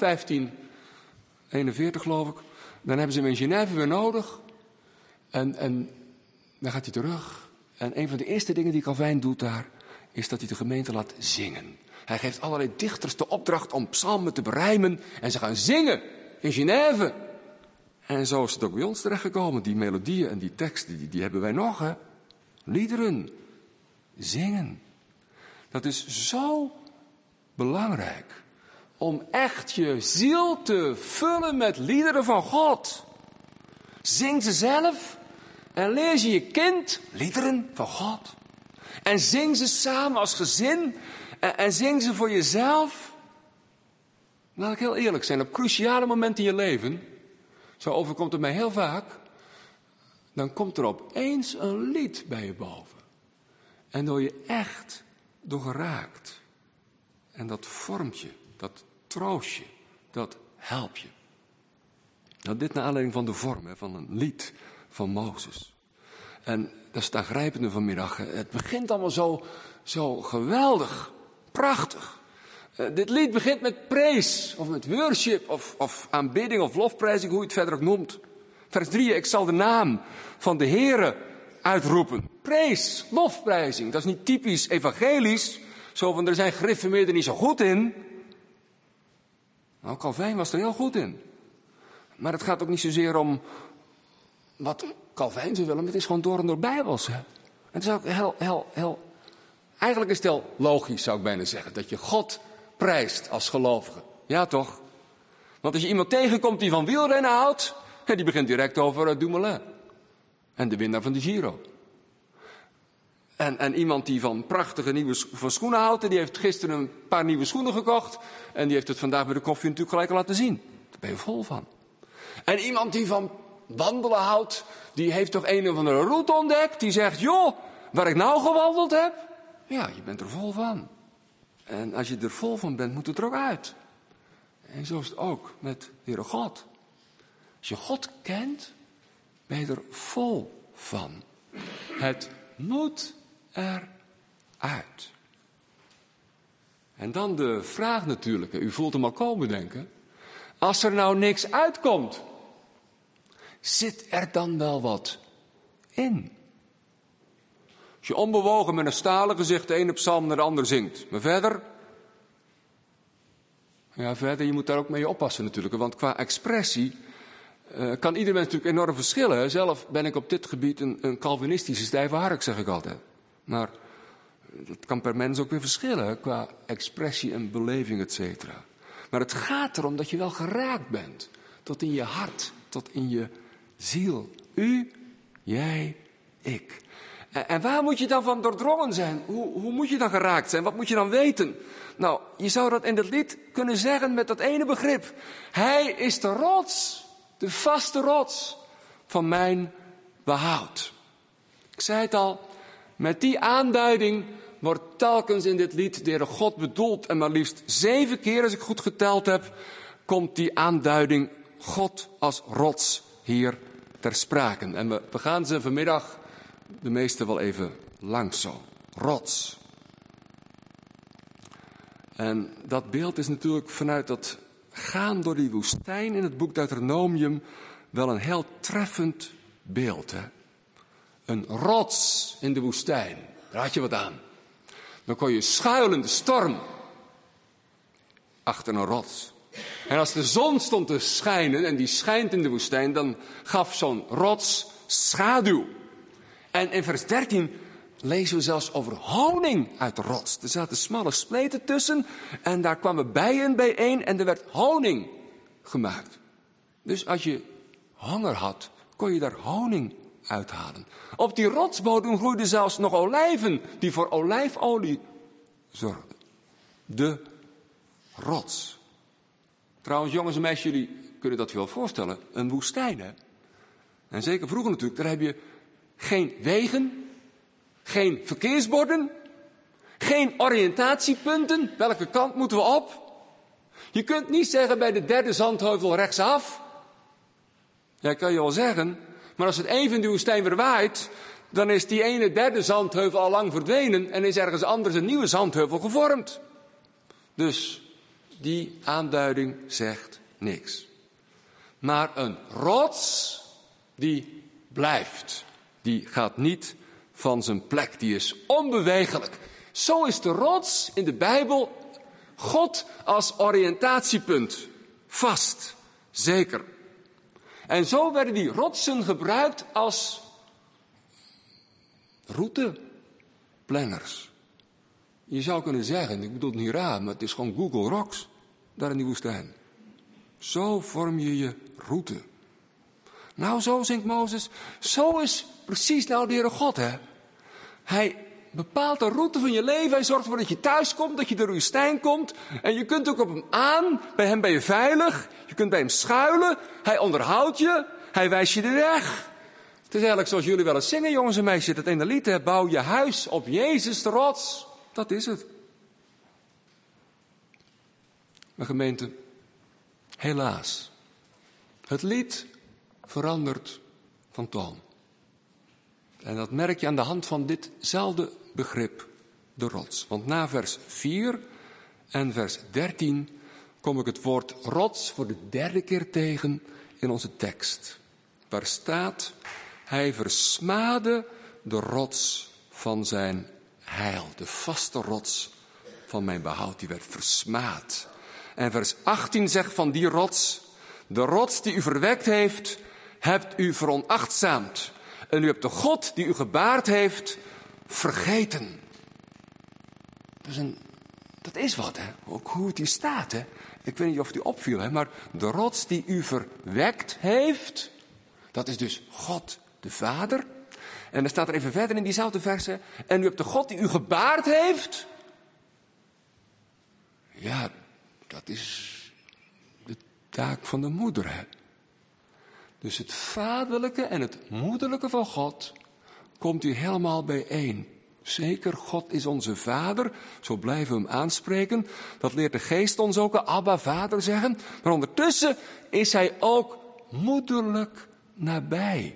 1541 geloof ik, dan hebben ze hem in Genève weer nodig. En dan gaat hij terug. En een van de eerste dingen die Calvijn doet daar, is dat hij de gemeente laat zingen. Hij geeft allerlei dichters de opdracht om psalmen te berijmen. En ze gaan zingen in Genève. En zo is het ook bij ons terechtgekomen. Die melodieën en die teksten, die hebben wij nog, hè. Liederen. Zingen. Dat is zo belangrijk. Om echt je ziel te vullen met liederen van God. Zing ze zelf. En leer je kind liederen van God. En zing ze samen als gezin. En zing ze voor jezelf. Laat ik heel eerlijk zijn, op cruciale momenten in je leven, zo overkomt het mij heel vaak, dan komt er opeens een lied bij je boven. En door je echt door geraakt. En dat vormt je, dat troost je, dat helpt je. Nou, dit naar aanleiding van de vorm, hè, van een lied van Mozes. En dat is het aangrijpende vanmiddag. Het begint allemaal zo geweldig. Prachtig. Dit lied begint met praise, of met worship, of aanbidding, of lofprijzing, hoe je het verder ook noemt. Vers 3, ik zal de naam van de Heere uitroepen. Praise, lofprijzing, dat is niet typisch evangelisch, zo van er zijn gereformeerden niet zo goed in. Nou, Calvijn was er heel goed in. Maar het gaat ook niet zozeer om wat Calvijn zou willen, maar het is gewoon door en door Bijbels. Hè? Het is ook heel. Eigenlijk is het heel logisch, zou ik bijna zeggen, dat je God prijst als gelovige. Ja, toch? Want als je iemand tegenkomt die van wielrennen houdt, die begint direct over Dumoulin. En de winnaar van de Giro. En iemand die van prachtige nieuwe schoenen houdt, die heeft gisteren een paar nieuwe schoenen gekocht. En die heeft het vandaag bij de koffie natuurlijk gelijk laten zien. Daar ben je vol van. En iemand die van wandelen houdt, die heeft toch een of andere route ontdekt. Die zegt, joh, waar ik nou gewandeld heb. Ja, je bent er vol van. En als je er vol van bent, moet het er ook uit. En zo is het ook met de Heere God. Als je God kent, ben je er vol van. Het moet eruit. En dan de vraag natuurlijk, u voelt hem al komen denken. Als er nou niks uitkomt, zit er dan wel wat in? Als je onbewogen met een stalen gezicht de ene psalm naar de ander zingt. Maar verder, je moet daar ook mee oppassen natuurlijk. Want qua expressie kan ieder mens natuurlijk enorm verschillen. Zelf ben ik op dit gebied een Calvinistische stijve hark, zeg ik altijd. Maar Dat kan per mens ook weer verschillen qua expressie en beleving, et cetera. Maar het gaat erom dat je wel geraakt bent. Tot in je hart, tot in je ziel. U, jij, ik. En waar moet je dan van doordrongen zijn? Hoe moet je dan geraakt zijn? Wat moet je dan weten? Nou, je zou dat in het lied kunnen zeggen met dat ene begrip. Hij is de rots, de vaste rots van mijn behoud. Ik zei het al, met die aanduiding wordt telkens in dit lied de Heere God bedoeld. En maar liefst 7 keer, als ik goed geteld heb, komt die aanduiding God als rots hier ter sprake. En we gaan ze vanmiddag de meeste wel even langs zo. Rots. En dat beeld is natuurlijk vanuit dat gaan door die woestijn in het boek Deuteronomium wel een heel treffend beeld. Hè? Een rots in de woestijn. Daar had je wat aan. Dan kon je schuilen in de storm. Achter een rots. En als de zon stond te schijnen, en die schijnt in de woestijn, dan gaf zo'n rots schaduw. En in vers 13 lezen we zelfs over honing uit de rots. Er zaten smalle spleten tussen en daar kwamen bijen bijeen en er werd honing gemaakt. Dus als je honger had, kon je daar honing uithalen. Op die rotsbodem groeiden zelfs nog olijven die voor olijfolie zorgden. De rots. Trouwens, jongens en meisjes, jullie kunnen dat wel voorstellen. Een woestijn, hè? En zeker vroeger natuurlijk, daar heb je geen wegen, geen verkeersborden, geen oriëntatiepunten. Welke kant moeten we op? Je kunt niet zeggen bij de 3e zandheuvel rechtsaf. Ja, kan je wel zeggen. Maar als het even in de woestijn weer waait, dan is die ene 3e zandheuvel al lang verdwenen en is ergens anders een nieuwe zandheuvel gevormd. Dus die aanduiding zegt niks. Maar een rots, die blijft. Die gaat niet van zijn plek, die is onbewegelijk. Zo is de rots in de Bijbel God als oriëntatiepunt. Vast, zeker. En zo werden die rotsen gebruikt als routeplanners. Je zou kunnen zeggen, ik bedoel het niet raar, maar het is gewoon Google Rocks, daar in die woestijn. Zo vorm je je route. Nou, zo zingt Mozes, zo is precies nou de Heere God, hè. Hij bepaalt de route van je leven, hij zorgt ervoor dat je thuis komt, dat je door de woestijn komt. En je kunt ook op hem aan, bij hem ben je veilig, je kunt bij hem schuilen, hij onderhoudt je, hij wijst je de weg. Het is eigenlijk zoals jullie wel eens zingen, jongens en meisjes, dat ene lied, hè, bouw je huis op Jezus de rots. Dat is het. Maar gemeente, helaas, het lied verandert van toon. En dat merk je aan de hand van ditzelfde begrip, de rots. Want na vers 4 en vers 13 kom ik het woord rots voor de 3e keer tegen in onze tekst. Waar staat, hij versmaadde de rots van zijn heil. De vaste rots van mijn behoud, die werd versmaad. En vers 18 zegt van die rots, de rots die u verwekt heeft, hebt u veronachtzaamd. En u hebt de God die u gebaard heeft, vergeten. Dat is wat, hè. Ook hoe het hier staat, hè. Ik weet niet of het u opviel, hè. Maar de rots die u verwekt heeft, dat is dus God de Vader. En dan staat er even verder in diezelfde verse, en u hebt de God die u gebaard heeft. Ja, dat is de taak van de moeder, hè. Dus het vaderlijke en het moederlijke van God komt hier helemaal bijeen. Zeker, God is onze Vader, zo blijven we hem aanspreken. Dat leert de Geest ons ook, Abba, Vader zeggen. Maar ondertussen is hij ook moederlijk nabij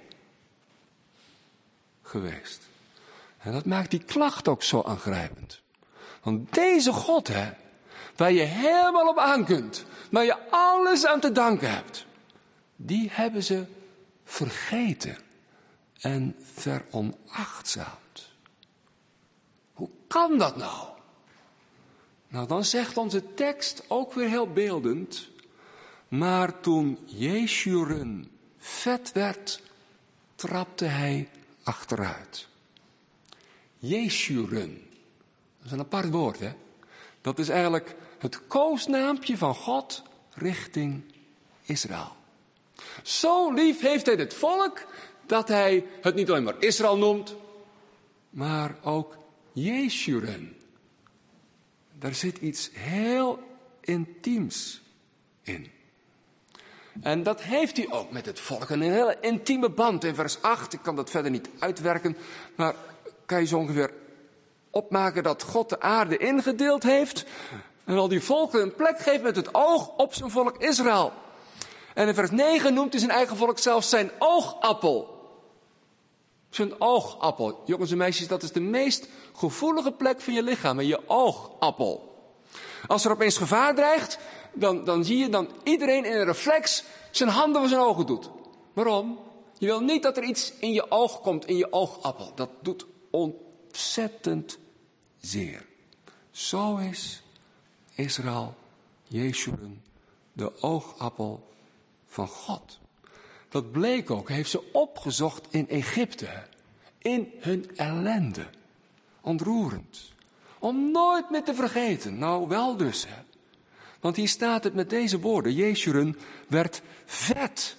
geweest. En dat maakt die klacht ook zo aangrijpend. Want deze God, hè, waar je helemaal op aan kunt, waar je alles aan te danken hebt, die hebben ze vergeten en veronachtzaamd. Hoe kan dat nou? Nou, dan zegt onze tekst ook weer heel beeldend. Maar toen Jeshurun vet werd, trapte hij achteruit. Jeshurun, Dat is een apart woord, hè? Dat is eigenlijk het koosnaampje van God richting Israël. Zo lief heeft hij het volk dat hij het niet alleen maar Israël noemt, maar ook Jeshurun. Daar zit iets heel intiems in. En dat heeft hij ook met het volk. Een hele intieme band. In vers 8, ik kan dat verder niet uitwerken, maar kan je zo ongeveer opmaken dat God de aarde ingedeeld heeft en al die volken een plek geeft met het oog op zijn volk Israël. En in vers 9 noemt hij zijn eigen volk zelfs zijn oogappel. Zijn oogappel. Jongens en meisjes, dat is de meest gevoelige plek van je lichaam, en je oogappel. Als er opeens gevaar dreigt, dan zie je dan iedereen in een reflex zijn handen voor zijn ogen doet. Waarom? Je wil niet dat er iets in je oog komt, in je oogappel. Dat doet ontzettend zeer. Zo is Israël, Jeshurun, de oogappel van God. Dat bleek ook, hij heeft ze opgezocht in Egypte, in hun ellende. Ontroerend. Om nooit meer te vergeten. Nou, wel dus, hè. Want hier staat het met deze woorden. Jeshurun werd vet.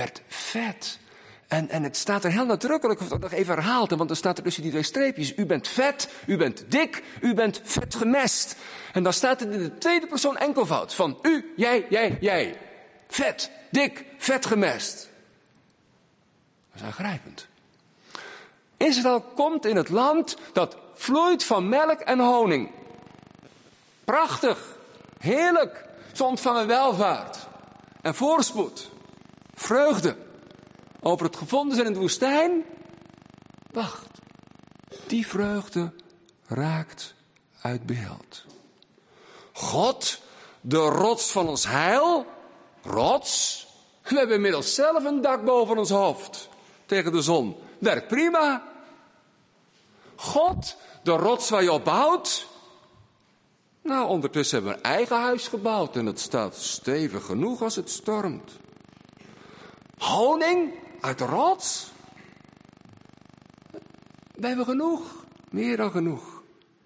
En het staat er heel nadrukkelijk, of dat nog even herhaald, want er staat er tussen die twee streepjes. U bent vet, u bent dik, u bent vet gemest. En dan staat het in de tweede persoon enkelvoud. Van u, jij. Vet, dik, vet gemest. Dat is aangrijpend. Israël komt in het land dat vloeit van melk en honing. Prachtig, heerlijk. Ze ontvangen welvaart en voorspoed, vreugde. Over het gevonden zijn in de woestijn. Wacht, die vreugde raakt uit beeld. God, de rots van ons heil, rots. We hebben inmiddels zelf een dak boven ons hoofd tegen de zon. Werkt prima. God, de rots waar je op bouwt. Nou, ondertussen hebben we een eigen huis gebouwd en het staat stevig genoeg als het stormt. Honing uit de rots. We hebben genoeg, meer dan genoeg.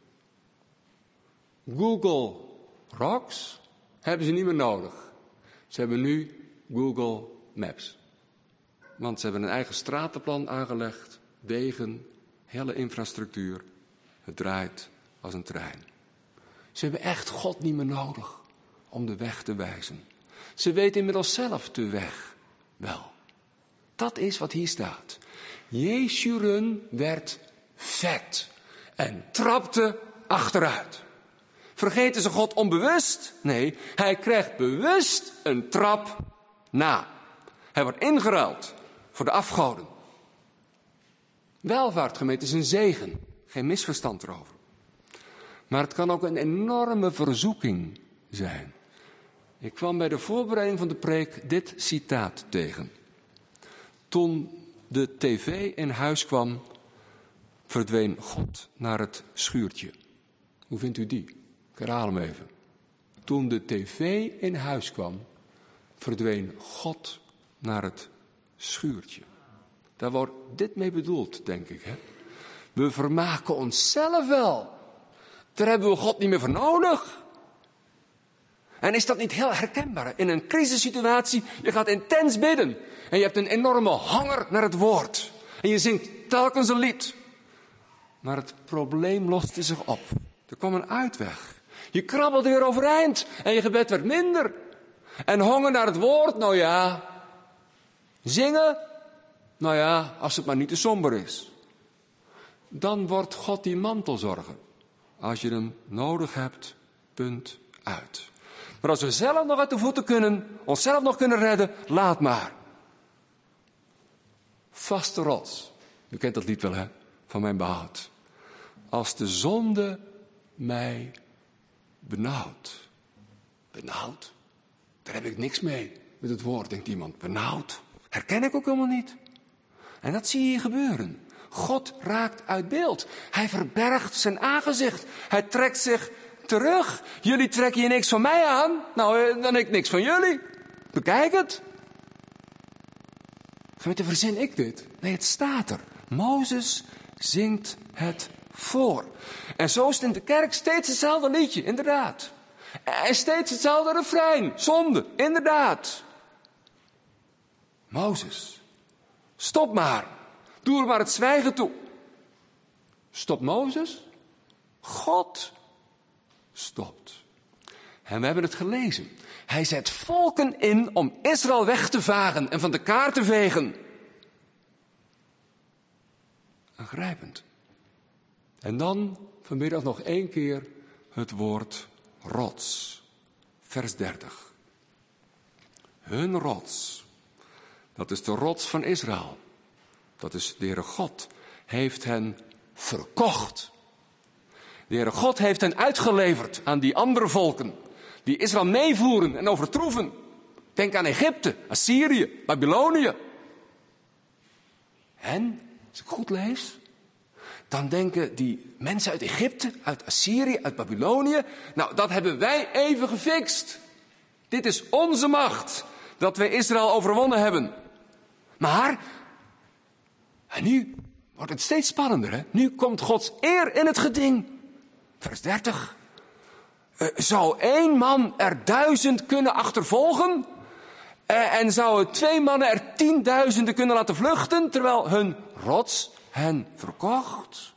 Google Rocks hebben ze niet meer nodig. Ze hebben nu Google Maps. Want ze hebben een eigen stratenplan aangelegd, wegen, hele infrastructuur. Het draait als een trein. Ze hebben echt God niet meer nodig om de weg te wijzen. Ze weten inmiddels zelf de weg wel. Dat is wat hier staat. Jeshurun werd vet en trapte achteruit. Vergeten ze God onbewust? Nee, hij krijgt bewust een trap na. Hij wordt ingeruild voor de afgoden. Welvaart, gemeente, is een zegen. Geen misverstand erover. Maar het kan ook een enorme verzoeking zijn. Ik kwam bij de voorbereiding van de preek dit citaat tegen. Toen de tv in huis kwam, verdween God naar het schuurtje. Hoe vindt u die? Ik herhaal hem even. Toen de tv in huis kwam, verdween God naar het schuurtje. Daar wordt dit mee bedoeld, denk ik. Hè? We vermaken onszelf wel. Daar hebben we God niet meer voor nodig. En is dat niet heel herkenbaar? In een crisissituatie, je gaat intens bidden. En je hebt een enorme honger naar het woord. En je zingt telkens een lied. Maar het probleem loste zich op. Er kwam een uitweg. Je krabbelde weer overeind. En je gebed werd minder. En honger naar het woord, nou ja. Zingen, nou ja, als het maar niet te somber is. Dan wordt God die mantelzorger. Als je hem nodig hebt, punt uit. Maar als we zelf nog uit de voeten kunnen, onszelf nog kunnen redden, laat maar. Vaste rots. U kent dat lied wel, hè? Van mijn behoud. Als de zonde mij benauwt. Benauwd? Daar heb ik niks mee met het woord, denkt iemand. Benauwd? Herken ik ook helemaal niet. En dat zie je hier gebeuren. God raakt uit beeld. Hij verbergt zijn aangezicht. Hij trekt zich terug. Jullie trekken hier niks van mij aan. Nou, dan ik niks van jullie. Bekijk het. Gemeente, verzin ik dit? Nee, het staat er. Mozes zingt het voor. En zo is het in de kerk steeds hetzelfde liedje, inderdaad. En steeds hetzelfde refrein, zonde, inderdaad. Mozes, stop maar. Doe er maar het zwijgen toe. Stopt Mozes? God stopt. En we hebben het gelezen. Hij zet volken in om Israël weg te vagen en van de kaart te vegen. Aangrijpend. En dan vanmiddag nog 1 keer het woord rots. Vers 30. Hun rots. Dat is de rots van Israël. Dat is de Heere God. Heeft hen verkocht. De Heere God heeft hen uitgeleverd aan die andere volken. Die Israël meevoeren en overtroeven. Denk aan Egypte, Assyrië, Babylonië. En, als ik goed lees, dan denken die mensen uit Egypte, uit Assyrië, uit Babylonië, nou, dat hebben wij even gefixt. Dit is onze macht, dat wij Israël overwonnen hebben. Maar, en nu wordt het steeds spannender, hè? Nu komt Gods eer in het geding. Vers 30. Zou 1 man er 1000 kunnen achtervolgen? En zouden 2 mannen er 10.000 kunnen laten vluchten, terwijl hun rots hen verkocht?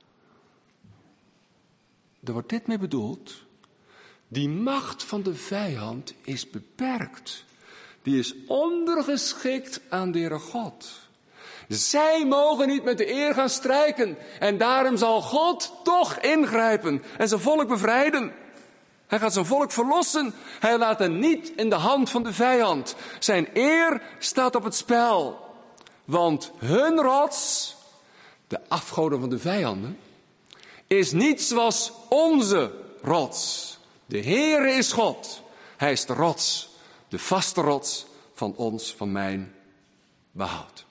Er wordt dit mee bedoeld. Die macht van de vijand is beperkt. Die is ondergeschikt aan de Heere God. Zij mogen niet met de eer gaan strijken. En daarom zal God toch ingrijpen en zijn volk bevrijden. Hij gaat zijn volk verlossen. Hij laat hen niet in de hand van de vijand. Zijn eer staat op het spel. Want hun rots, de afgoden van de vijanden, is niet zoals onze rots. De Heere is God. Hij is de rots, de vaste rots van ons, van mijn behoud.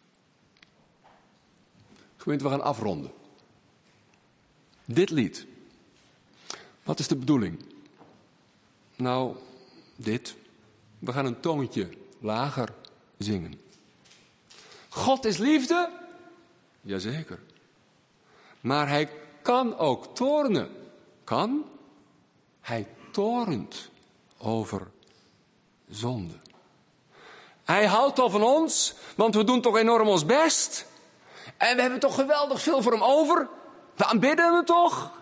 Gemeente, we gaan afronden. Dit lied. Wat is de bedoeling? Nou, dit. We gaan een toontje lager zingen. God is liefde? Jazeker. Maar hij kan ook toornen. Kan? Hij toornt over zonde. Hij houdt al van ons, want we doen toch enorm ons best. En we hebben toch geweldig veel voor hem over. We aanbidden hem toch.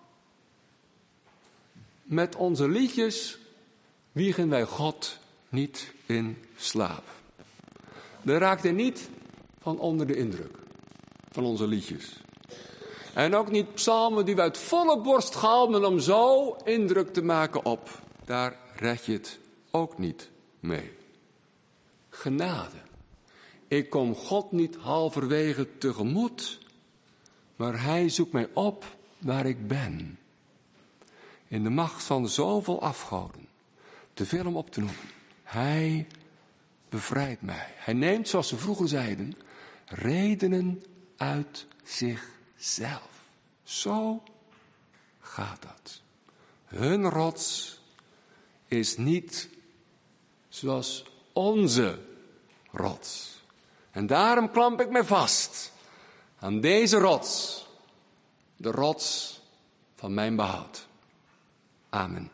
Met onze liedjes wiegen wij God niet in slaap. We raakten niet van onder de indruk van onze liedjes. En ook niet psalmen die we uit volle borst galmen om zo indruk te maken op. Daar red je het ook niet mee. Genade. Ik kom God niet halverwege tegemoet, maar hij zoekt mij op waar ik ben. In de macht van zoveel afgoden, te veel om op te noemen. Hij bevrijdt mij. Hij neemt, zoals ze vroeger zeiden, redenen uit zichzelf. Zo gaat dat. Hun rots is niet zoals onze rots. En daarom klamp ik mij vast aan deze rots. De rots van mijn behoud. Amen.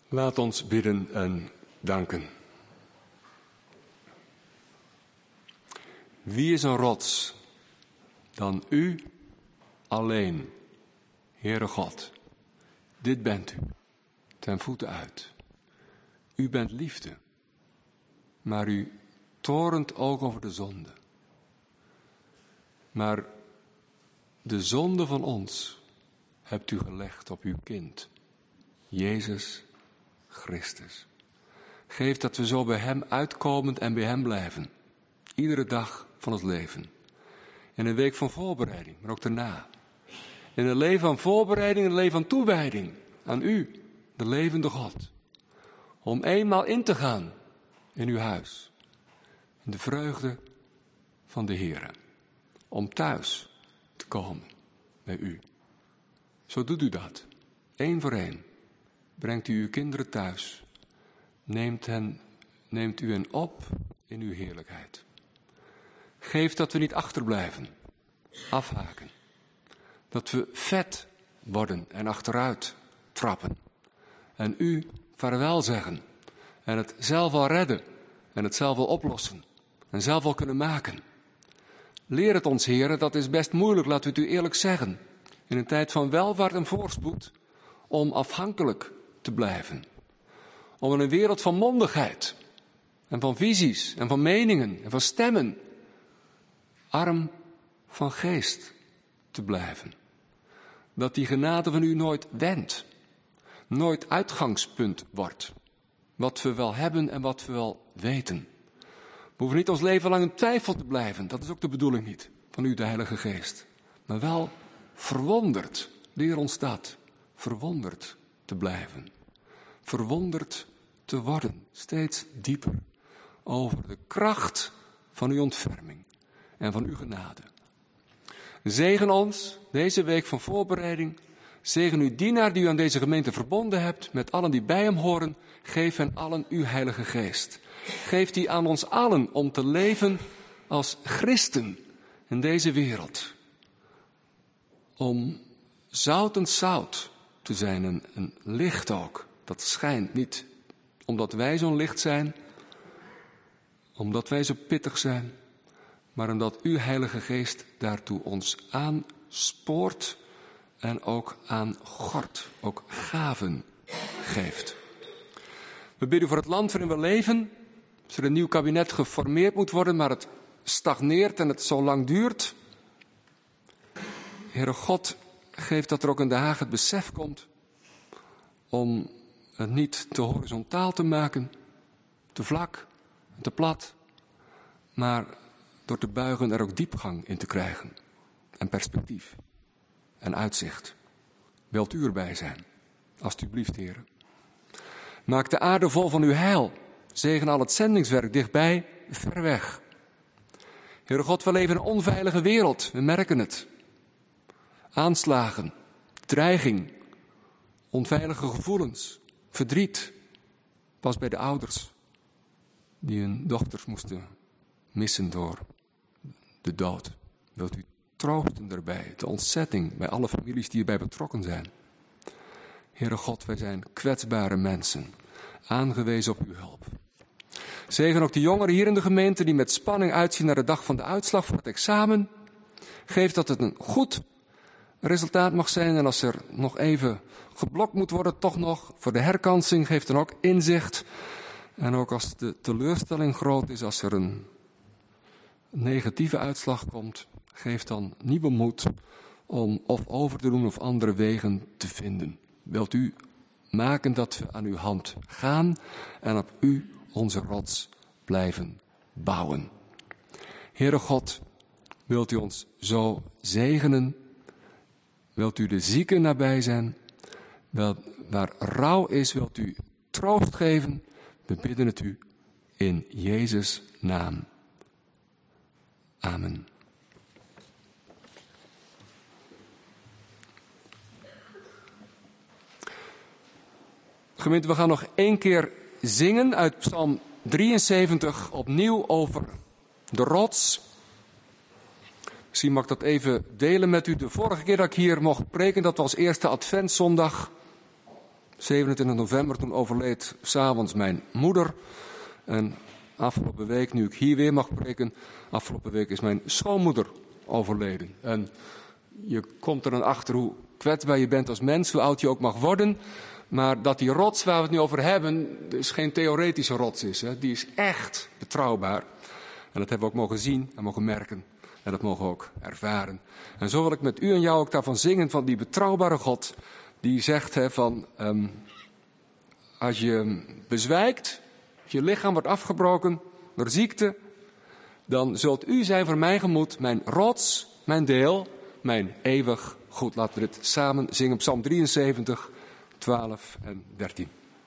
Laat ons bidden en danken. Wie is een rots dan u alleen, Heere God? Dit bent u, ten voeten uit. U bent liefde, maar u torent ook over de zonde. Maar de zonde van ons hebt u gelegd op uw kind, Jezus Christus. Geef dat we zo bij hem uitkomen en bij hem blijven. Iedere dag van ons leven. In een week van voorbereiding, maar ook daarna. In een leven van voorbereiding, een leven van toewijding aan u, de levende God. Om eenmaal in te gaan in uw huis. In de vreugde van de Heere. Om thuis te komen bij u. Zo doet u dat. Eén voor één. Brengt u uw kinderen thuis. Neemt u hen op in uw heerlijkheid. Geef dat we niet achterblijven. Afhaken. Dat we vet worden en achteruit trappen. En u vaarwel zeggen. En het zelf al redden. En het zelf al oplossen. En zelf al kunnen maken. Leer het ons, heren, dat is best moeilijk, laat u het u eerlijk zeggen. In een tijd van welvaart en voorspoed. Om afhankelijk te blijven. Om in een wereld van mondigheid. En van visies. En van meningen. En van stemmen. Arm van geest te blijven. Dat die genade van u nooit wendt. Nooit uitgangspunt wordt. Wat we wel hebben en wat we wel weten. We hoeven niet ons leven lang in twijfel te blijven. Dat is ook de bedoeling niet van u, de Heilige Geest. Maar wel verwonderd. Leer ons dat. Verwonderd te blijven. Verwonderd te worden. Steeds dieper. Over de kracht van uw ontferming. En van uw genade. Zegen ons deze week van voorbereiding. Zegen uw dienaar die u aan deze gemeente verbonden hebt. Met allen die bij hem horen. Geef hen allen uw Heilige Geest. Geef die aan ons allen om te leven als christen in deze wereld. Om zoutend zout te zijn, een licht ook. Dat schijnt niet omdat wij zo'n licht zijn, omdat wij zo pittig zijn, maar omdat uw Heilige Geest daartoe ons aanspoort en ook aangort, ook gaven geeft. We bidden voor het land waarin we leven. Als er een nieuw kabinet geformeerd moet worden, maar het stagneert en het zo lang duurt. Heere God, geef dat er ook in Den Haag het besef komt om het niet te horizontaal te maken, te vlak, te plat, maar door te buigen er ook diepgang in te krijgen. En perspectief. En uitzicht. Wilt u erbij zijn? Alsjeblieft, Heere. Maak de aarde vol van uw heil. Zegen al het zendingswerk dichtbij, ver weg. Heere God, we leven in een onveilige wereld. We merken het. Aanslagen, dreiging, onveilige gevoelens, verdriet. Pas bij de ouders die hun dochters moesten missen door de dood. Wilt u troosten daarbij, de ontzetting bij alle families die erbij betrokken zijn. Heere God, wij zijn kwetsbare mensen, aangewezen op uw hulp. Zegen ook de jongeren hier in de gemeente die met spanning uitzien naar de dag van de uitslag voor het examen. Geef dat het een goed resultaat mag zijn en als er nog even geblokt moet worden, toch nog voor de herkansing, geef dan ook inzicht. En ook als de teleurstelling groot is, als er een negatieve uitslag komt, geef dan nieuwe moed om of over te doen of andere wegen te vinden. Wilt u maken dat we aan uw hand gaan en op u onze rots blijven bouwen. Heere God, wilt u ons zo zegenen? Wilt u de zieken nabij zijn? Waar rouw is, wilt u troost geven? We bidden het u in Jezus' naam. Amen. Gemeente, we gaan nog 1 keer zingen uit Psalm 73 opnieuw over de rots. Misschien mag ik dat even delen met u. De vorige keer dat ik hier mocht preken, dat was eerste Adventszondag. 27 november, toen overleed 's avonds mijn moeder. En afgelopen week, nu ik hier weer mag preken, afgelopen week is mijn schoonmoeder overleden. En je komt er dan achter hoe kwetsbaar je bent als mens, hoe oud je ook mag worden. Maar dat die rots waar we het nu over hebben, dus geen theoretische rots is. Hè? Die is echt betrouwbaar. En dat hebben we ook mogen zien en mogen merken. En dat mogen we ook ervaren. En zo wil ik met u en jou ook daarvan zingen, van die betrouwbare God. Die zegt van, als je bezwijkt, als je lichaam wordt afgebroken door ziekte, dan zult u zijn voor mijn gemoed, mijn rots, mijn deel, mijn eeuwig goed. Laten we dit samen zingen, Psalm 73, 12 en 13.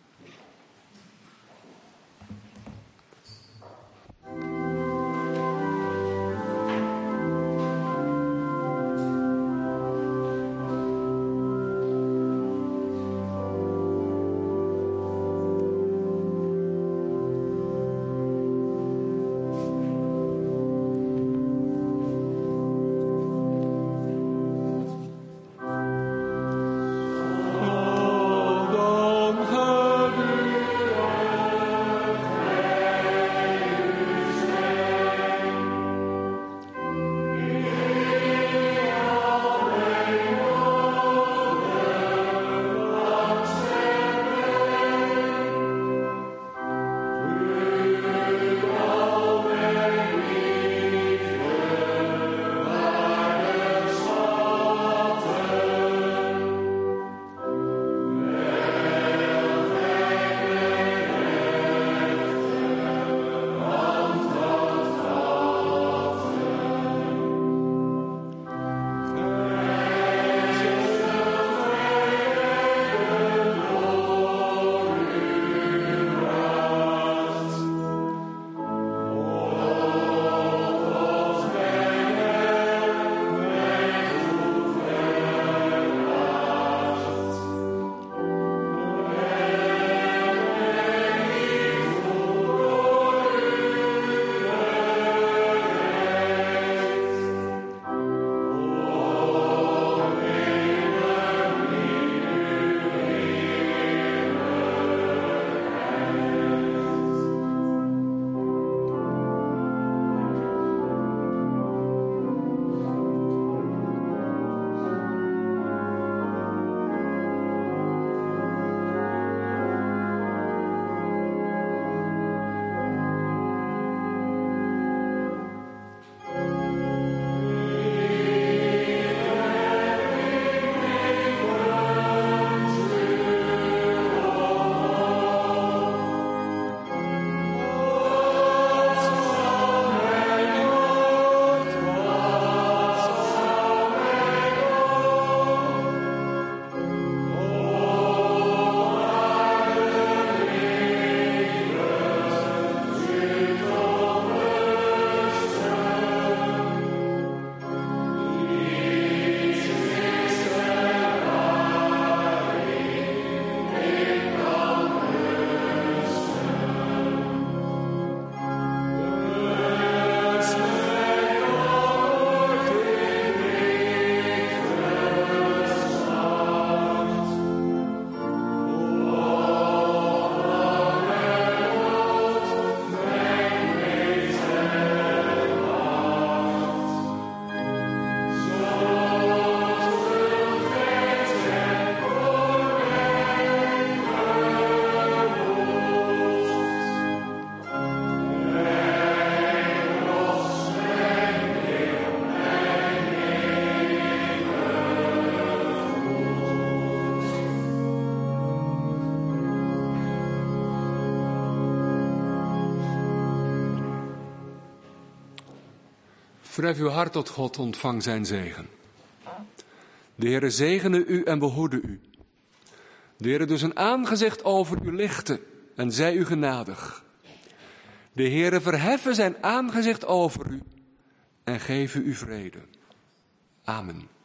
Verhef uw hart tot God, ontvang zijn zegen. De Heere zegene u en behoede u. De Heere doet zijn aangezicht over u lichten en zij u genadig. De Heere verheffen zijn aangezicht over u en geven u vrede. Amen.